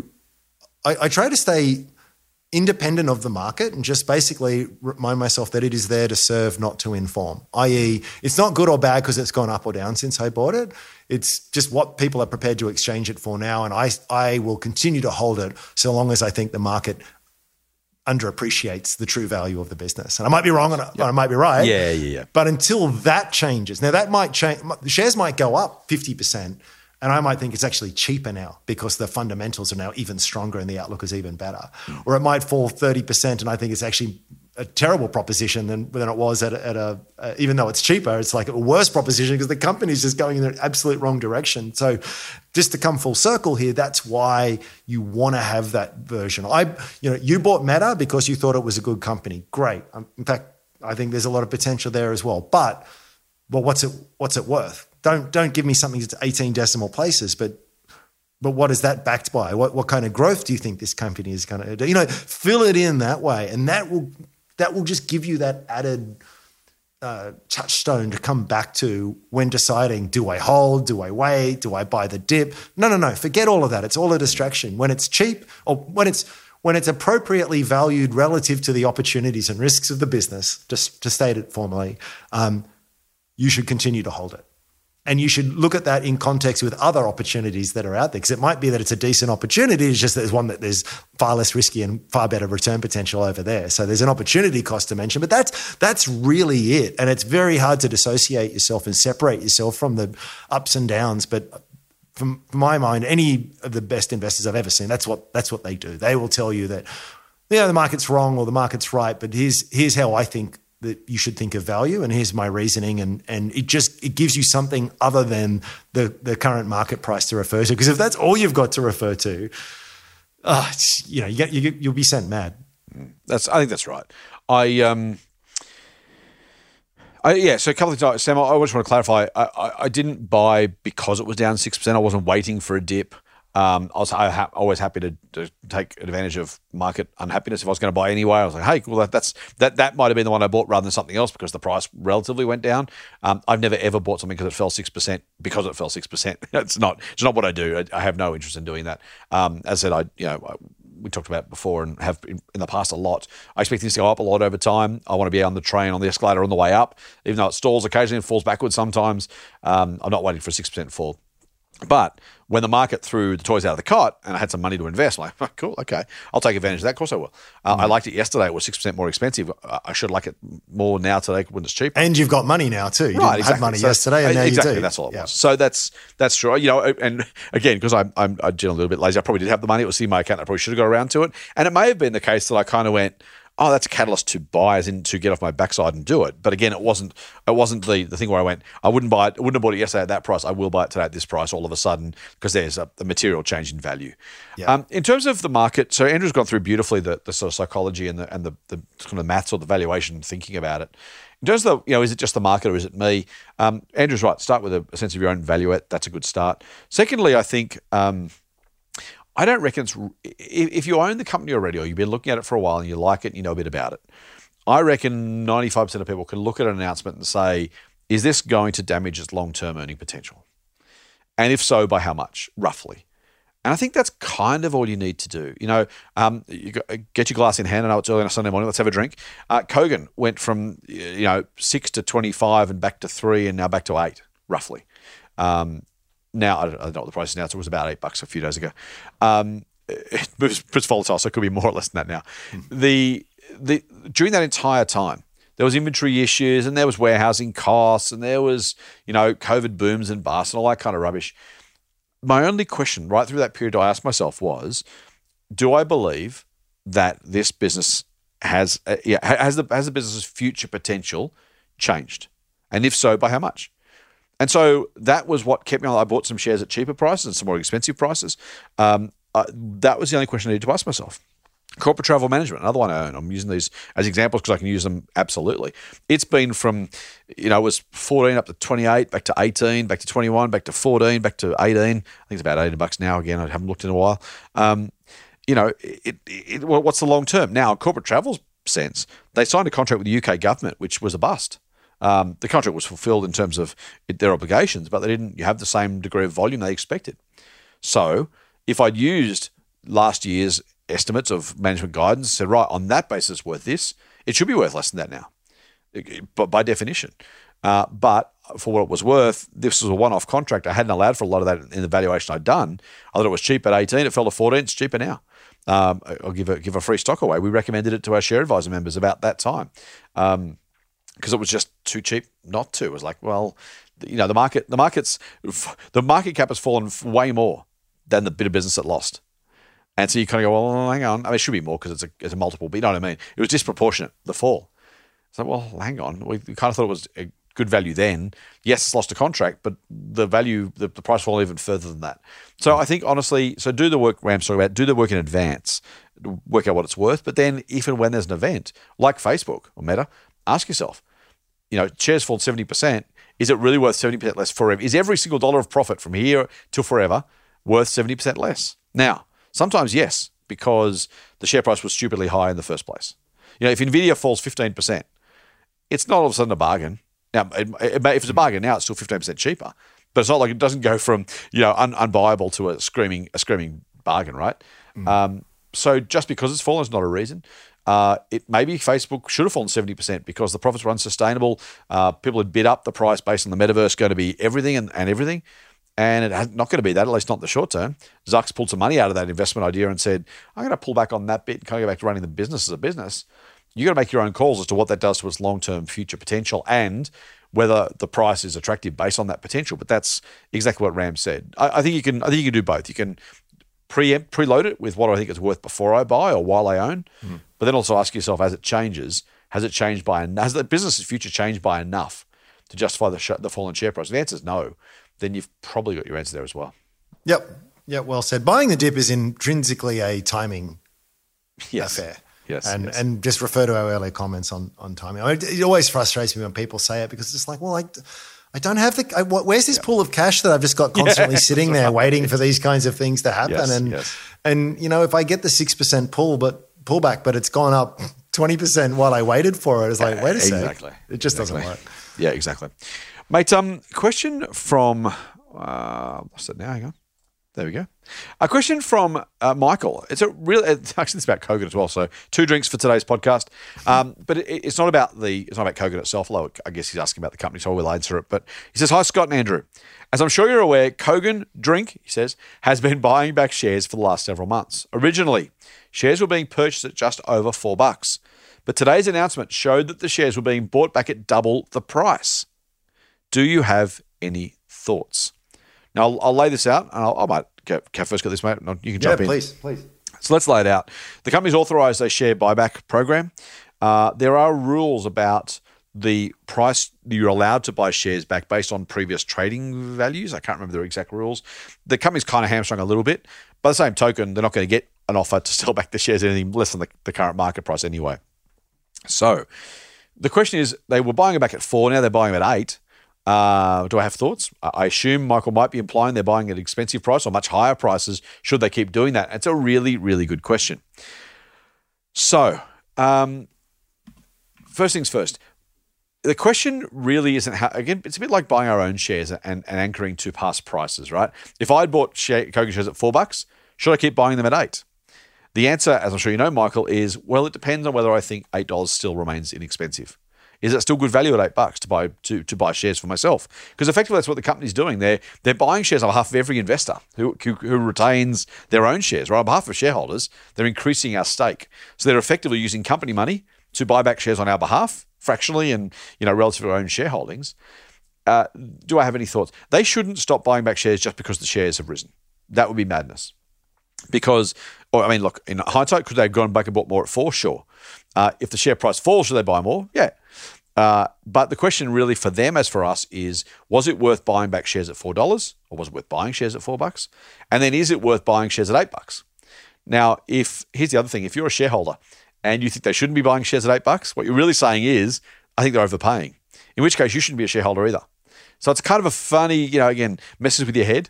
stay independent of the market and just basically remind myself that it is there to serve, not to inform, i.e. it's not good or bad because it's gone up or down since I bought it. It's just what people are prepared to exchange it for now, and I will continue to hold it so long as I think the market underappreciates the true value of the business. And I might be wrong, and I might be right. Yeah. But until that changes, now that might change. The shares might go up 50%, and I might think it's actually cheaper now because the fundamentals are now even stronger and the outlook is even better. Or it might fall 30%, and I think it's actually a terrible proposition than it was at a even though it's cheaper, it's like a worse proposition because the company's just going in the absolute wrong direction. So just to come full circle here, that's why you want to have that version. You bought Meta because you thought it was a good company. Great. In fact, I think there's a lot of potential there as well. But what's it worth? Don't give me something that's 18 decimal places, but what is that backed by? What kind of growth do you think this company is going to do? Fill it in that way, and that will just give you that added touchstone to come back to when deciding, do I hold, do I wait, do I buy the dip? No, forget all of that. It's all a distraction. When it's cheap or when it's appropriately valued relative to the opportunities and risks of the business, just to state it formally, you should continue to hold it. And you should look at that in context with other opportunities that are out there, because it might be that it's a decent opportunity. It's just that there's one that there's far less risky and far better return potential over there. So there's an opportunity cost to mention, but that's really it. And it's very hard to dissociate yourself and separate yourself from the ups and downs. But from my mind, any of the best investors I've ever seen, that's what they do. They will tell you that, the market's wrong or the market's right, but here's how I think that you should think of value, and here's my reasoning, and it gives you something other than the current market price to refer to. Because if that's all you've got to refer to, you'll be sent mad. I think that's right. So a couple of times, Sam, I just want to clarify. I didn't buy because it was down 6%. I wasn't waiting for a dip. I was always happy to take advantage of market unhappiness. If I was going to buy anyway, I was like, hey, well, that might have been the one I bought rather than something else because the price relatively went down. I've never ever bought something because it fell 6% because it fell 6%. It's not what I do. I have no interest in doing that. As I said, we talked about it before and have in the past a lot. I expect things to go up a lot over time. I want to be on the train, on the escalator on the way up, even though it stalls occasionally and falls backwards sometimes. I'm not waiting for a 6% fall. But when the market threw the toys out of the cot and I had some money to invest, I'm like, oh, cool, okay, I'll take advantage of that. Of course I will. I liked it yesterday. It was 6% more expensive. I should like it more now today when it's cheaper. And you've got money now too. You didn't have money yesterday and now you do. That's all it was. So that's true. And again, because I'm generally a little bit lazy, I probably did have the money. It was in my account. I probably should have got around to it. And it may have been the case that I kind of went, oh, that's a catalyst to buy, as in to get off my backside and do it. But again, it wasn't the thing where I went, I wouldn't buy it. I wouldn't have bought it yesterday at that price. I will buy it today at this price all of a sudden because there's a material change in value. Yeah. In terms of the market, so Andrew's gone through beautifully the sort of psychology and the kind of maths or the valuation thinking about it. In terms of is it just the market or is it me? Andrew's right. Start with a sense of your own value. That's a good start. Secondly, I think I don't reckon if you own the company already or you've been looking at it for a while and you like it and you know a bit about it, I reckon 95% of people can look at an announcement and say, is this going to damage its long-term earning potential? And if so, by how much, roughly? And I think that's kind of all you need to do. You get your glass in hand. I know it's early on a Sunday morning. Let's have a drink. Kogan went from 6 to 25 and back to 3 and now back to 8, roughly. Now, I don't know what the price is now. So it was about $8 a few days ago. It's volatile, so it could be more or less than that now. During that entire time, there was inventory issues and there was warehousing costs and there was, COVID booms and busts and all that kind of rubbish. My only question right through that period I asked myself was, do I believe that this business has the business's future potential changed? And if so, by how much? And so that was what kept me on. I bought some shares at cheaper prices and some more expensive prices. That was the only question I needed to ask myself. Corporate Travel Management, another one I own. I'm using these as examples because I can use them absolutely. It's been from, it was 14 up to 28, back to 18, back to 21, back to 14, back to 18. I think it's about $80 now. Again, I haven't looked in a while. What's the long term? Now, in Corporate Travel's sense, they signed a contract with the UK government, which was a bust. The contract was fulfilled in terms of their obligations, but they didn't have the same degree of volume they expected. So if I'd used last year's estimates of management guidance, said, right, on that basis, worth this, it should be worth less than that now, but by definition. But for what it was worth, this was a one-off contract. I hadn't allowed for a lot of that in the valuation I'd done. I thought it was cheap at 18. It fell to 14. It's cheaper now. I'll give a free stock away. We recommended it to our share advisor members about that time because it was just too cheap not to. It was like, well, the market cap has fallen way more than the bit of business it lost. And so you kind of go, well, hang on. I mean, it should be more because it's a multiple, but you know what I mean? It was disproportionate, the fall. So, well, hang on. We kind of thought it was a good value then. Yes, it's lost a contract, but the value, the price fall even further than that. So I think, honestly, do the work Ram's talking about, do the work in advance, work out what it's worth. But then if and when there's an event, like Facebook or Meta, ask yourself, shares fall 70%. Is it really worth 70% less forever? Is every single dollar of profit from here till forever worth 70% less? Now, sometimes yes, because the share price was stupidly high in the first place. If NVIDIA falls 15%, it's not all of a sudden a bargain. Now, if it's a bargain now, it's still 15% cheaper. But it's not like it doesn't go from unbuyable to a screaming bargain, right? So just because it's fallen is not a reason. Maybe Facebook should have fallen 70% because the profits were unsustainable. People had bid up the price based on the metaverse going to be everything and everything. And it's not going to be that, at least not in the short term. Zuck's pulled some money out of that investment idea and said, I'm going to pull back on that bit and kind of go back to running the business as a business. You've got to make your own calls as to what that does to its long-term future potential and whether the price is attractive based on that potential. But that's exactly what Ram said. I think you can do both. You can preload it with what I think it's worth before I buy or while I own, but then also ask yourself, as it changes, has the business's future changed by enough to justify the fall in share price? If the answer is no, then you've probably got your answer there as well. Yep, well said. Buying the dip is intrinsically a timing affair. Yes, and just refer to our earlier comments on timing. It always frustrates me when people say it because it's like, well, I don't have where's this pool of cash that I've just got constantly sitting there waiting for these kinds of things to happen? And if I get the 6% pullback, but it's gone up 20% while I waited for it, it's like, wait a sec. Exactly. It just doesn't work. Yeah, exactly. Mate, question from what's it now? Hang on. There we go. A question from Michael. Actually, it's about Kogan as well. So 2 drinks for today's podcast. But it's not about Kogan itself, although I guess he's asking about the company, so I will answer it. But he says, hi, Scott and Andrew. As I'm sure you're aware, Kogan Drink, he says, has been buying back shares for the last several months. Originally, shares were being purchased at just over $4. But today's announcement showed that the shares were being bought back at double the price. Do you have any thoughts? Now, I'll lay this out, and I might first get this, mate. You can jump in. Please. So let's lay it out. The company's authorised a share buyback program. There are rules about the price you're allowed to buy shares back based on previous trading values. I can't remember the exact rules. The company's kind of hamstrung a little bit. By the same token, they're not going to get an offer to sell back the shares at anything less than the current market price anyway. So the question is, they were buying it back at 4, now they're buying them at 8. Do I have thoughts? I assume Michael might be implying they're buying at an expensive price or much higher prices. Should they keep doing that? It's a really, really good question. So, first things first. The question really isn't how. Again, it's a bit like buying our own shares and anchoring to past prices, right? If I'd bought Kogan shares at $4, should I keep buying them at 8? The answer, as I'm sure you know, Michael, is, well, it depends on whether I think $8 still remains inexpensive. Is it still good value at $8 to buy shares for myself? Because effectively that's what the company's doing. They're buying shares on behalf of every investor who retains their own shares, right? On behalf of shareholders, they're increasing our stake. So they're effectively using company money to buy back shares on our behalf, fractionally and relative to our own shareholdings. Do I have any thoughts? They shouldn't stop buying back shares just because the shares have risen. That would be madness. Because, look, in hindsight, could they have gone back and bought more at 4? Sure. If the share price falls, should they buy more? Yeah. But the question really for them as for us is, was it worth buying back shares at $4 or was it worth buying shares at $4? And then is it worth buying shares at $8? Now, here's the other thing. If you're a shareholder and you think they shouldn't be buying shares at $8, what you're really saying is, I think they're overpaying. In which case, you shouldn't be a shareholder either. So it's kind of a funny, again, messes with your head.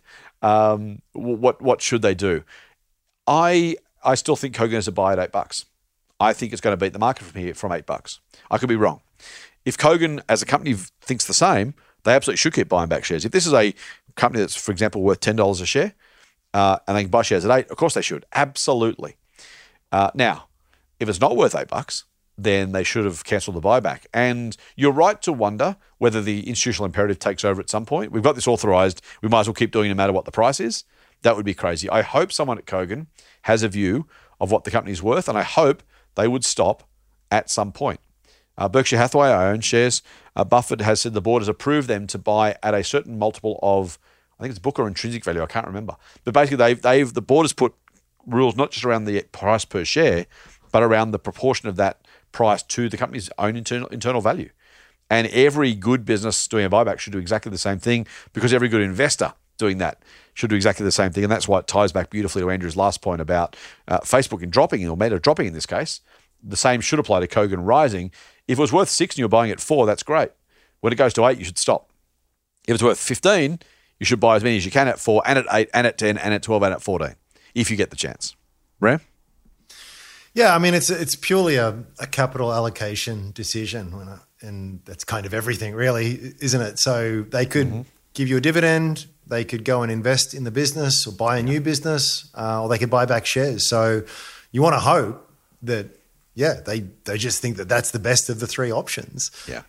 What should they do? I still think Kogan is a buy at $8. I think it's going to beat the market from here from $8. I could be wrong. If Kogan as a company thinks the same, they absolutely should keep buying back shares. If this is a company that's, for example, worth $10 a share, and they can buy shares at $8, of course they should. Absolutely. Now, if it's not worth $8, then they should have cancelled the buyback. And you're right to wonder whether the institutional imperative takes over at some point. We've got this authorised. We might as well keep doing it no matter what the price is. That would be crazy. I hope someone at Kogan has a view of what the company's worth, and I hope they would stop at some point. Berkshire Hathaway, I own shares. Buffett has said the board has approved them to buy at a certain multiple of, I think it's book or intrinsic value, I can't remember. But basically, the board has put rules not just around the price per share, but around the proportion of that price to the company's own internal value. And every good business doing a buyback should do exactly the same thing, because every good investor doing that should do exactly the same thing. And that's why it ties back beautifully to Andrew's last point about Facebook and dropping, or Meta dropping in this case. The same should apply to Kogan rising. If it was worth 6 and you're buying at 4, that's great. When it goes to 8, you should stop. If it's worth 15, you should buy as many as you can at 4 and at 8 and at 10 and at 12 and at 14, if you get the chance. Ram? Yeah, I mean, it's purely a capital allocation decision, and that's kind of everything, really, isn't it? So they could give you a dividend, they could go and invest in the business or buy a new business, or they could buy back shares. So you want to hope that, they just think that that's the best of the three options. Yeah.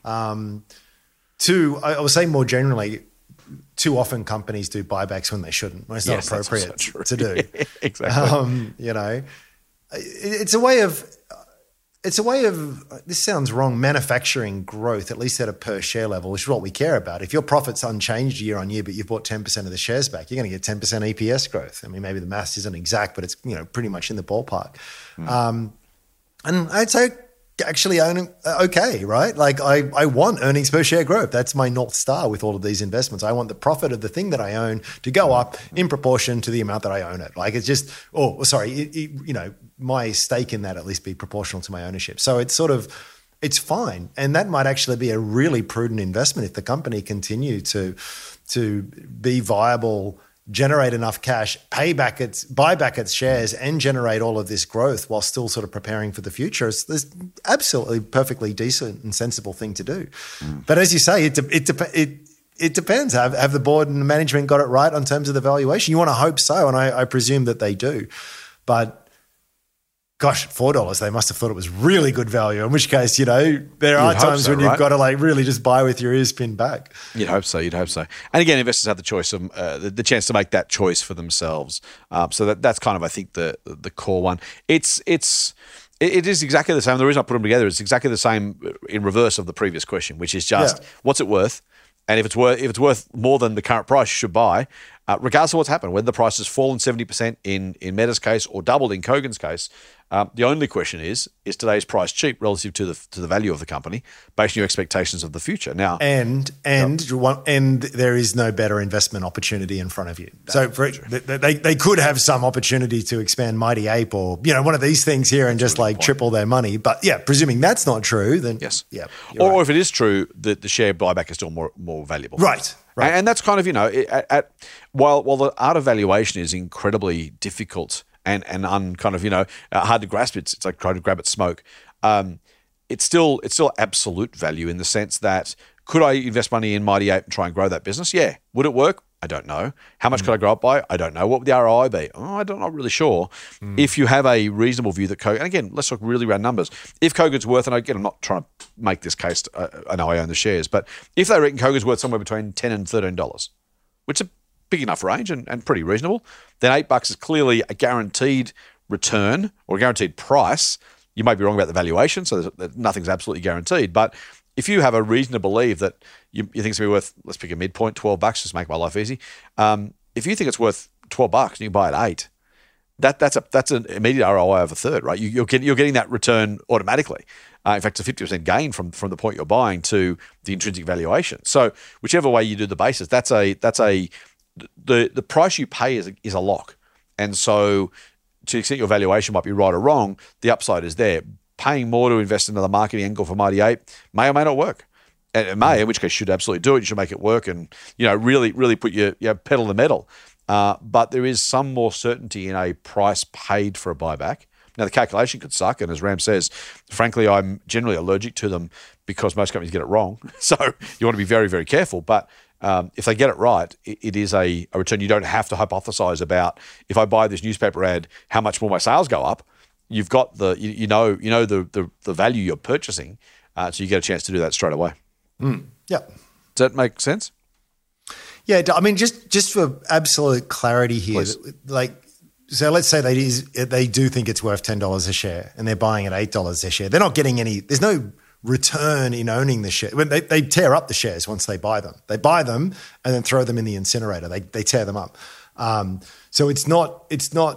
Two, I would say more generally, too often companies do buybacks when they shouldn't, when it's not appropriate to do. Exactly. It's a way of, this sounds wrong, manufacturing growth, at least at a per share level, which is what we care about. If your profit's unchanged year on year, but you've bought 10% of the shares back, you're going to get 10% EPS growth. I mean, maybe the maths isn't exact, but it's, pretty much in the ballpark. And I'd say actually own okay, right? Like I want earnings per share growth. That's my North Star with all of these investments. I want the profit of the thing that I own to go up in proportion to the amount that I own it. Like it's just, my stake in that at least be proportional to my ownership. So it's it's fine. And that might actually be a really prudent investment if the company continue to be viable, generate enough cash, buy back its shares, and generate all of this growth while still sort of preparing for the future. It's absolutely perfectly decent and sensible thing to do. But as you say, it depends. Have the board and the management got it right on terms of the valuation? You want to hope so, and I presume that they do. But gosh, at $4, they must have thought it was really good value, in which case, there are times when you've got to really just buy with your ears pinned back. You'd hope so. And again, investors have the choice of the chance to make that choice for themselves. So that's kind of, I think, the core one. It is exactly the same. The reason I put them together is exactly the same in reverse of the previous question, which is just what's it worth? And if it's worth more than the current price, you should buy, regardless of what's happened. Whether the price has fallen 70% in Meta's case or doubled in Kogan's case, the only question is today's price cheap relative to the value of the company based on your expectations of the future? Now, and there is no better investment opportunity in front of you. So they could have some opportunity to expand Mighty Ape or one of these things here and just triple their money. But presuming that's not true, then yes, or if it is true, the share buyback is still more valuable. Right. And that's kind of while the art of valuation is incredibly difficult and hard to grasp, it's like trying to grab at smoke. It's still absolute value in the sense that could I invest money in Mighty Ape and try and grow that business? Yeah. Would it work? I don't know. How much could I grow up by? I don't know. What would the ROI be? I'm not really sure. If you have a reasonable view that Kogan, and again, let's talk really round numbers. If Kogan's worth, and again, I'm not trying to make this case, I know I own the shares, but if they reckon Kogan's worth somewhere between $10 and $13, which is a big enough range and pretty reasonable, then $8 is clearly a guaranteed return or a guaranteed price. You might be wrong about the valuation, so nothing's absolutely guaranteed, but if you have a reason to believe that you think it's going to be worth, let's pick a midpoint, $12, just to make my life easy. If you think it's worth $12 and you buy it at $8, that's an immediate ROI of a third, right? You're getting that return automatically. In fact, it's a 50% gain from the point you're buying to the intrinsic valuation. So whichever way you do the basis, the price you pay is a lock. And so to the extent your valuation might be right or wrong, the upside is there. Paying more to invest in another marketing angle for Mighty Ape may or may not work. And it may, in which case you should absolutely do it. You should make it work and, really, really put your pedal to the metal. But there is some more certainty in a price paid for a buyback. Now, the calculation could suck. And as Ram says, frankly, I'm generally allergic to them because most companies get it wrong. So you want to be very, very careful. But if they get it right, it is a return. You don't have to hypothesize about, if I buy this newspaper ad, how much more my sales go up. You've got the value you're purchasing. So you get a chance to do that straight away. Yeah. Does that make sense? Yeah, I mean, just for absolute clarity here, so let's say they do think it's worth $10 a share and they're buying at $8 a share. They're not getting there's no return in owning the share. When they tear up the shares once they buy them. They buy them and then throw them in the incinerator. They tear them up. So that's not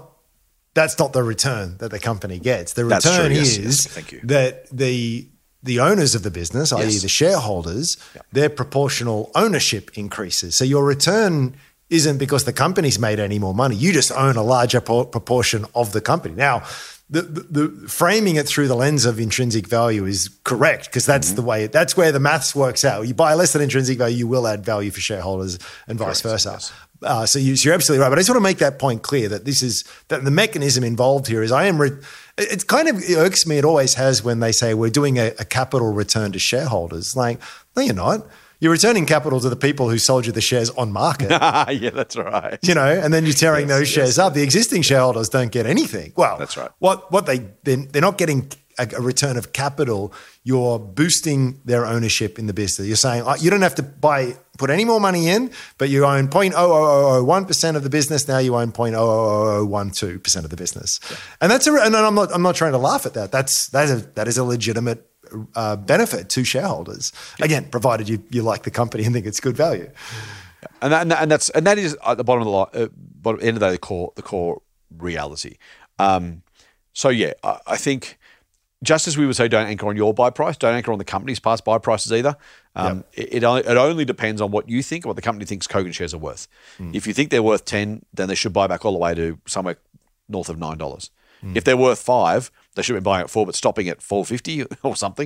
the return that the company gets. The return is that the owners of the business, i.e. the shareholders, their proportional ownership increases. So your return isn't because the company's made any more money. You just own a larger proportion of the company. Now, the framing it through the lens of intrinsic value is correct because that's that's where the maths works out. You buy less than intrinsic value, you will add value for shareholders and vice versa. Yes. So you're absolutely right. But I just want to make that point clear that that the mechanism involved here is it kind of irks me. It always has when they say we're doing a capital return to shareholders. Like, no, you're not. You're returning capital to the people who sold you the shares on market. Yeah, that's right. And then you're tearing those shares up. The existing shareholders don't get anything. Well, that's right. What they're not getting a return of capital. You're boosting their ownership in the business. You're saying you don't have to put any more money in, but you own 0.00001% of the business. Now you own 0.00012% of the business, and and I'm not trying to laugh at that. That is a legitimate benefit to shareholders. Again, provided you like the company and think it's good value. And that is at the bottom of the bottom end of the core reality. I think. Just as we would say, don't anchor on your buy price, don't anchor on the company's past buy prices either. It only depends on what you think, what the company thinks Kogan shares are worth. If you think they're worth 10, then they should buy back all the way to somewhere north of $9. If they're worth 5, they should be buying at 4, but stopping at $4.50 or something.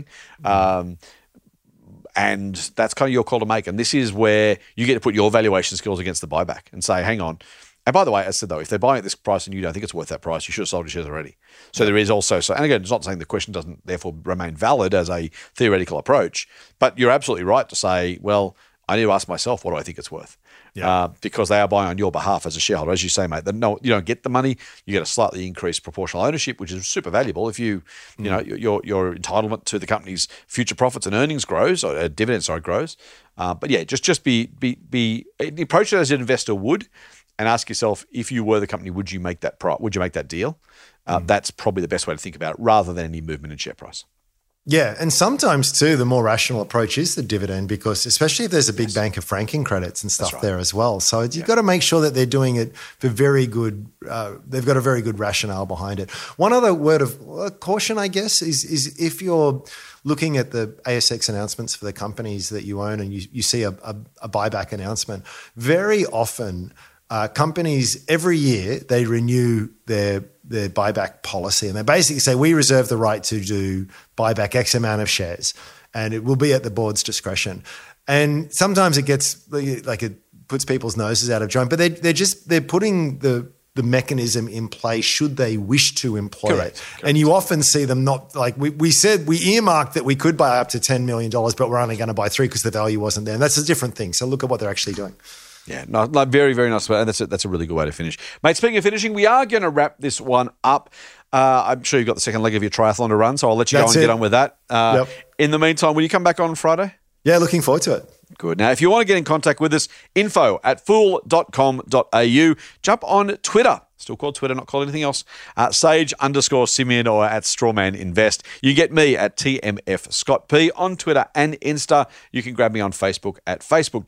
And that's kind of your call to make. And this is where you get to put your valuation skills against the buyback and say, hang on. And by the way, as I said, though, if they're buying at this price and you don't think it's worth that price, you should have sold your shares already. So there is also, and again, it's not saying the question doesn't therefore remain valid as a theoretical approach, but you're absolutely right to say, well, I need to ask myself, what do I think it's worth? Because they are buying on your behalf as a shareholder. As you say, mate, no, you don't get the money. You get a slightly increased proportional ownership, which is super valuable. If your entitlement to the company's future profits and earnings grows, or dividends, grows. But yeah, just be approach it as an investor would. And ask yourself, if you were the company, would you make that deal? That's probably the best way to think about it, rather than any movement in share price. Yeah, and sometimes too, the more rational approach is the dividend, because especially if there's a big bank of franking credits and stuff there as well. So you've got to make sure that they're doing it for very good. They've got a very good rationale behind it. One other word of caution, I guess, is if you're looking at the ASX announcements for the companies that you own and you see a buyback announcement, very often. Companies every year they renew their buyback policy, and they basically say we reserve the right to do buyback X amount of shares, and it will be at the board's discretion. And sometimes it gets it puts people's noses out of joint, but they're putting the mechanism in place should they wish to employ it. And you often see them not we said we earmarked that we could buy up to $10 million, but we're only going to buy 3 because the value wasn't there. And that's a different thing. So look at what they're actually doing. Yeah, very, very nice. And that's a really good way to finish. Mate, speaking of finishing, we are going to wrap this one up. I'm sure you've got the second leg of your triathlon to run, so I'll let you go and get on with that. In the meantime, will you come back on Friday? Yeah, looking forward to it. Good. Now, if you want to get in contact with us, info@fool.com.au. Jump on Twitter. Still called Twitter, not called anything else. Sage_Simeon or @StrawmanInvest. You get me at TMFScottP on Twitter and Insta. You can grab me on Facebook at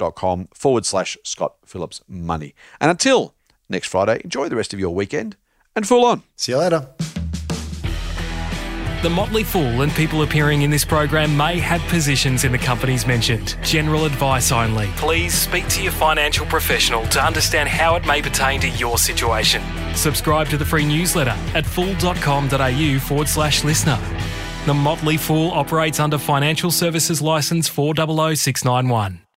facebook.com/ScottPhillipsMoney. And until next Friday, enjoy the rest of your weekend and Fool on. See you later. The Motley Fool and people appearing in this program may have positions in the companies mentioned. General advice only. Please speak to your financial professional to understand how it may pertain to your situation. Subscribe to the free newsletter at fool.com.au/listener. The Motley Fool operates under Financial Services Licence 400691.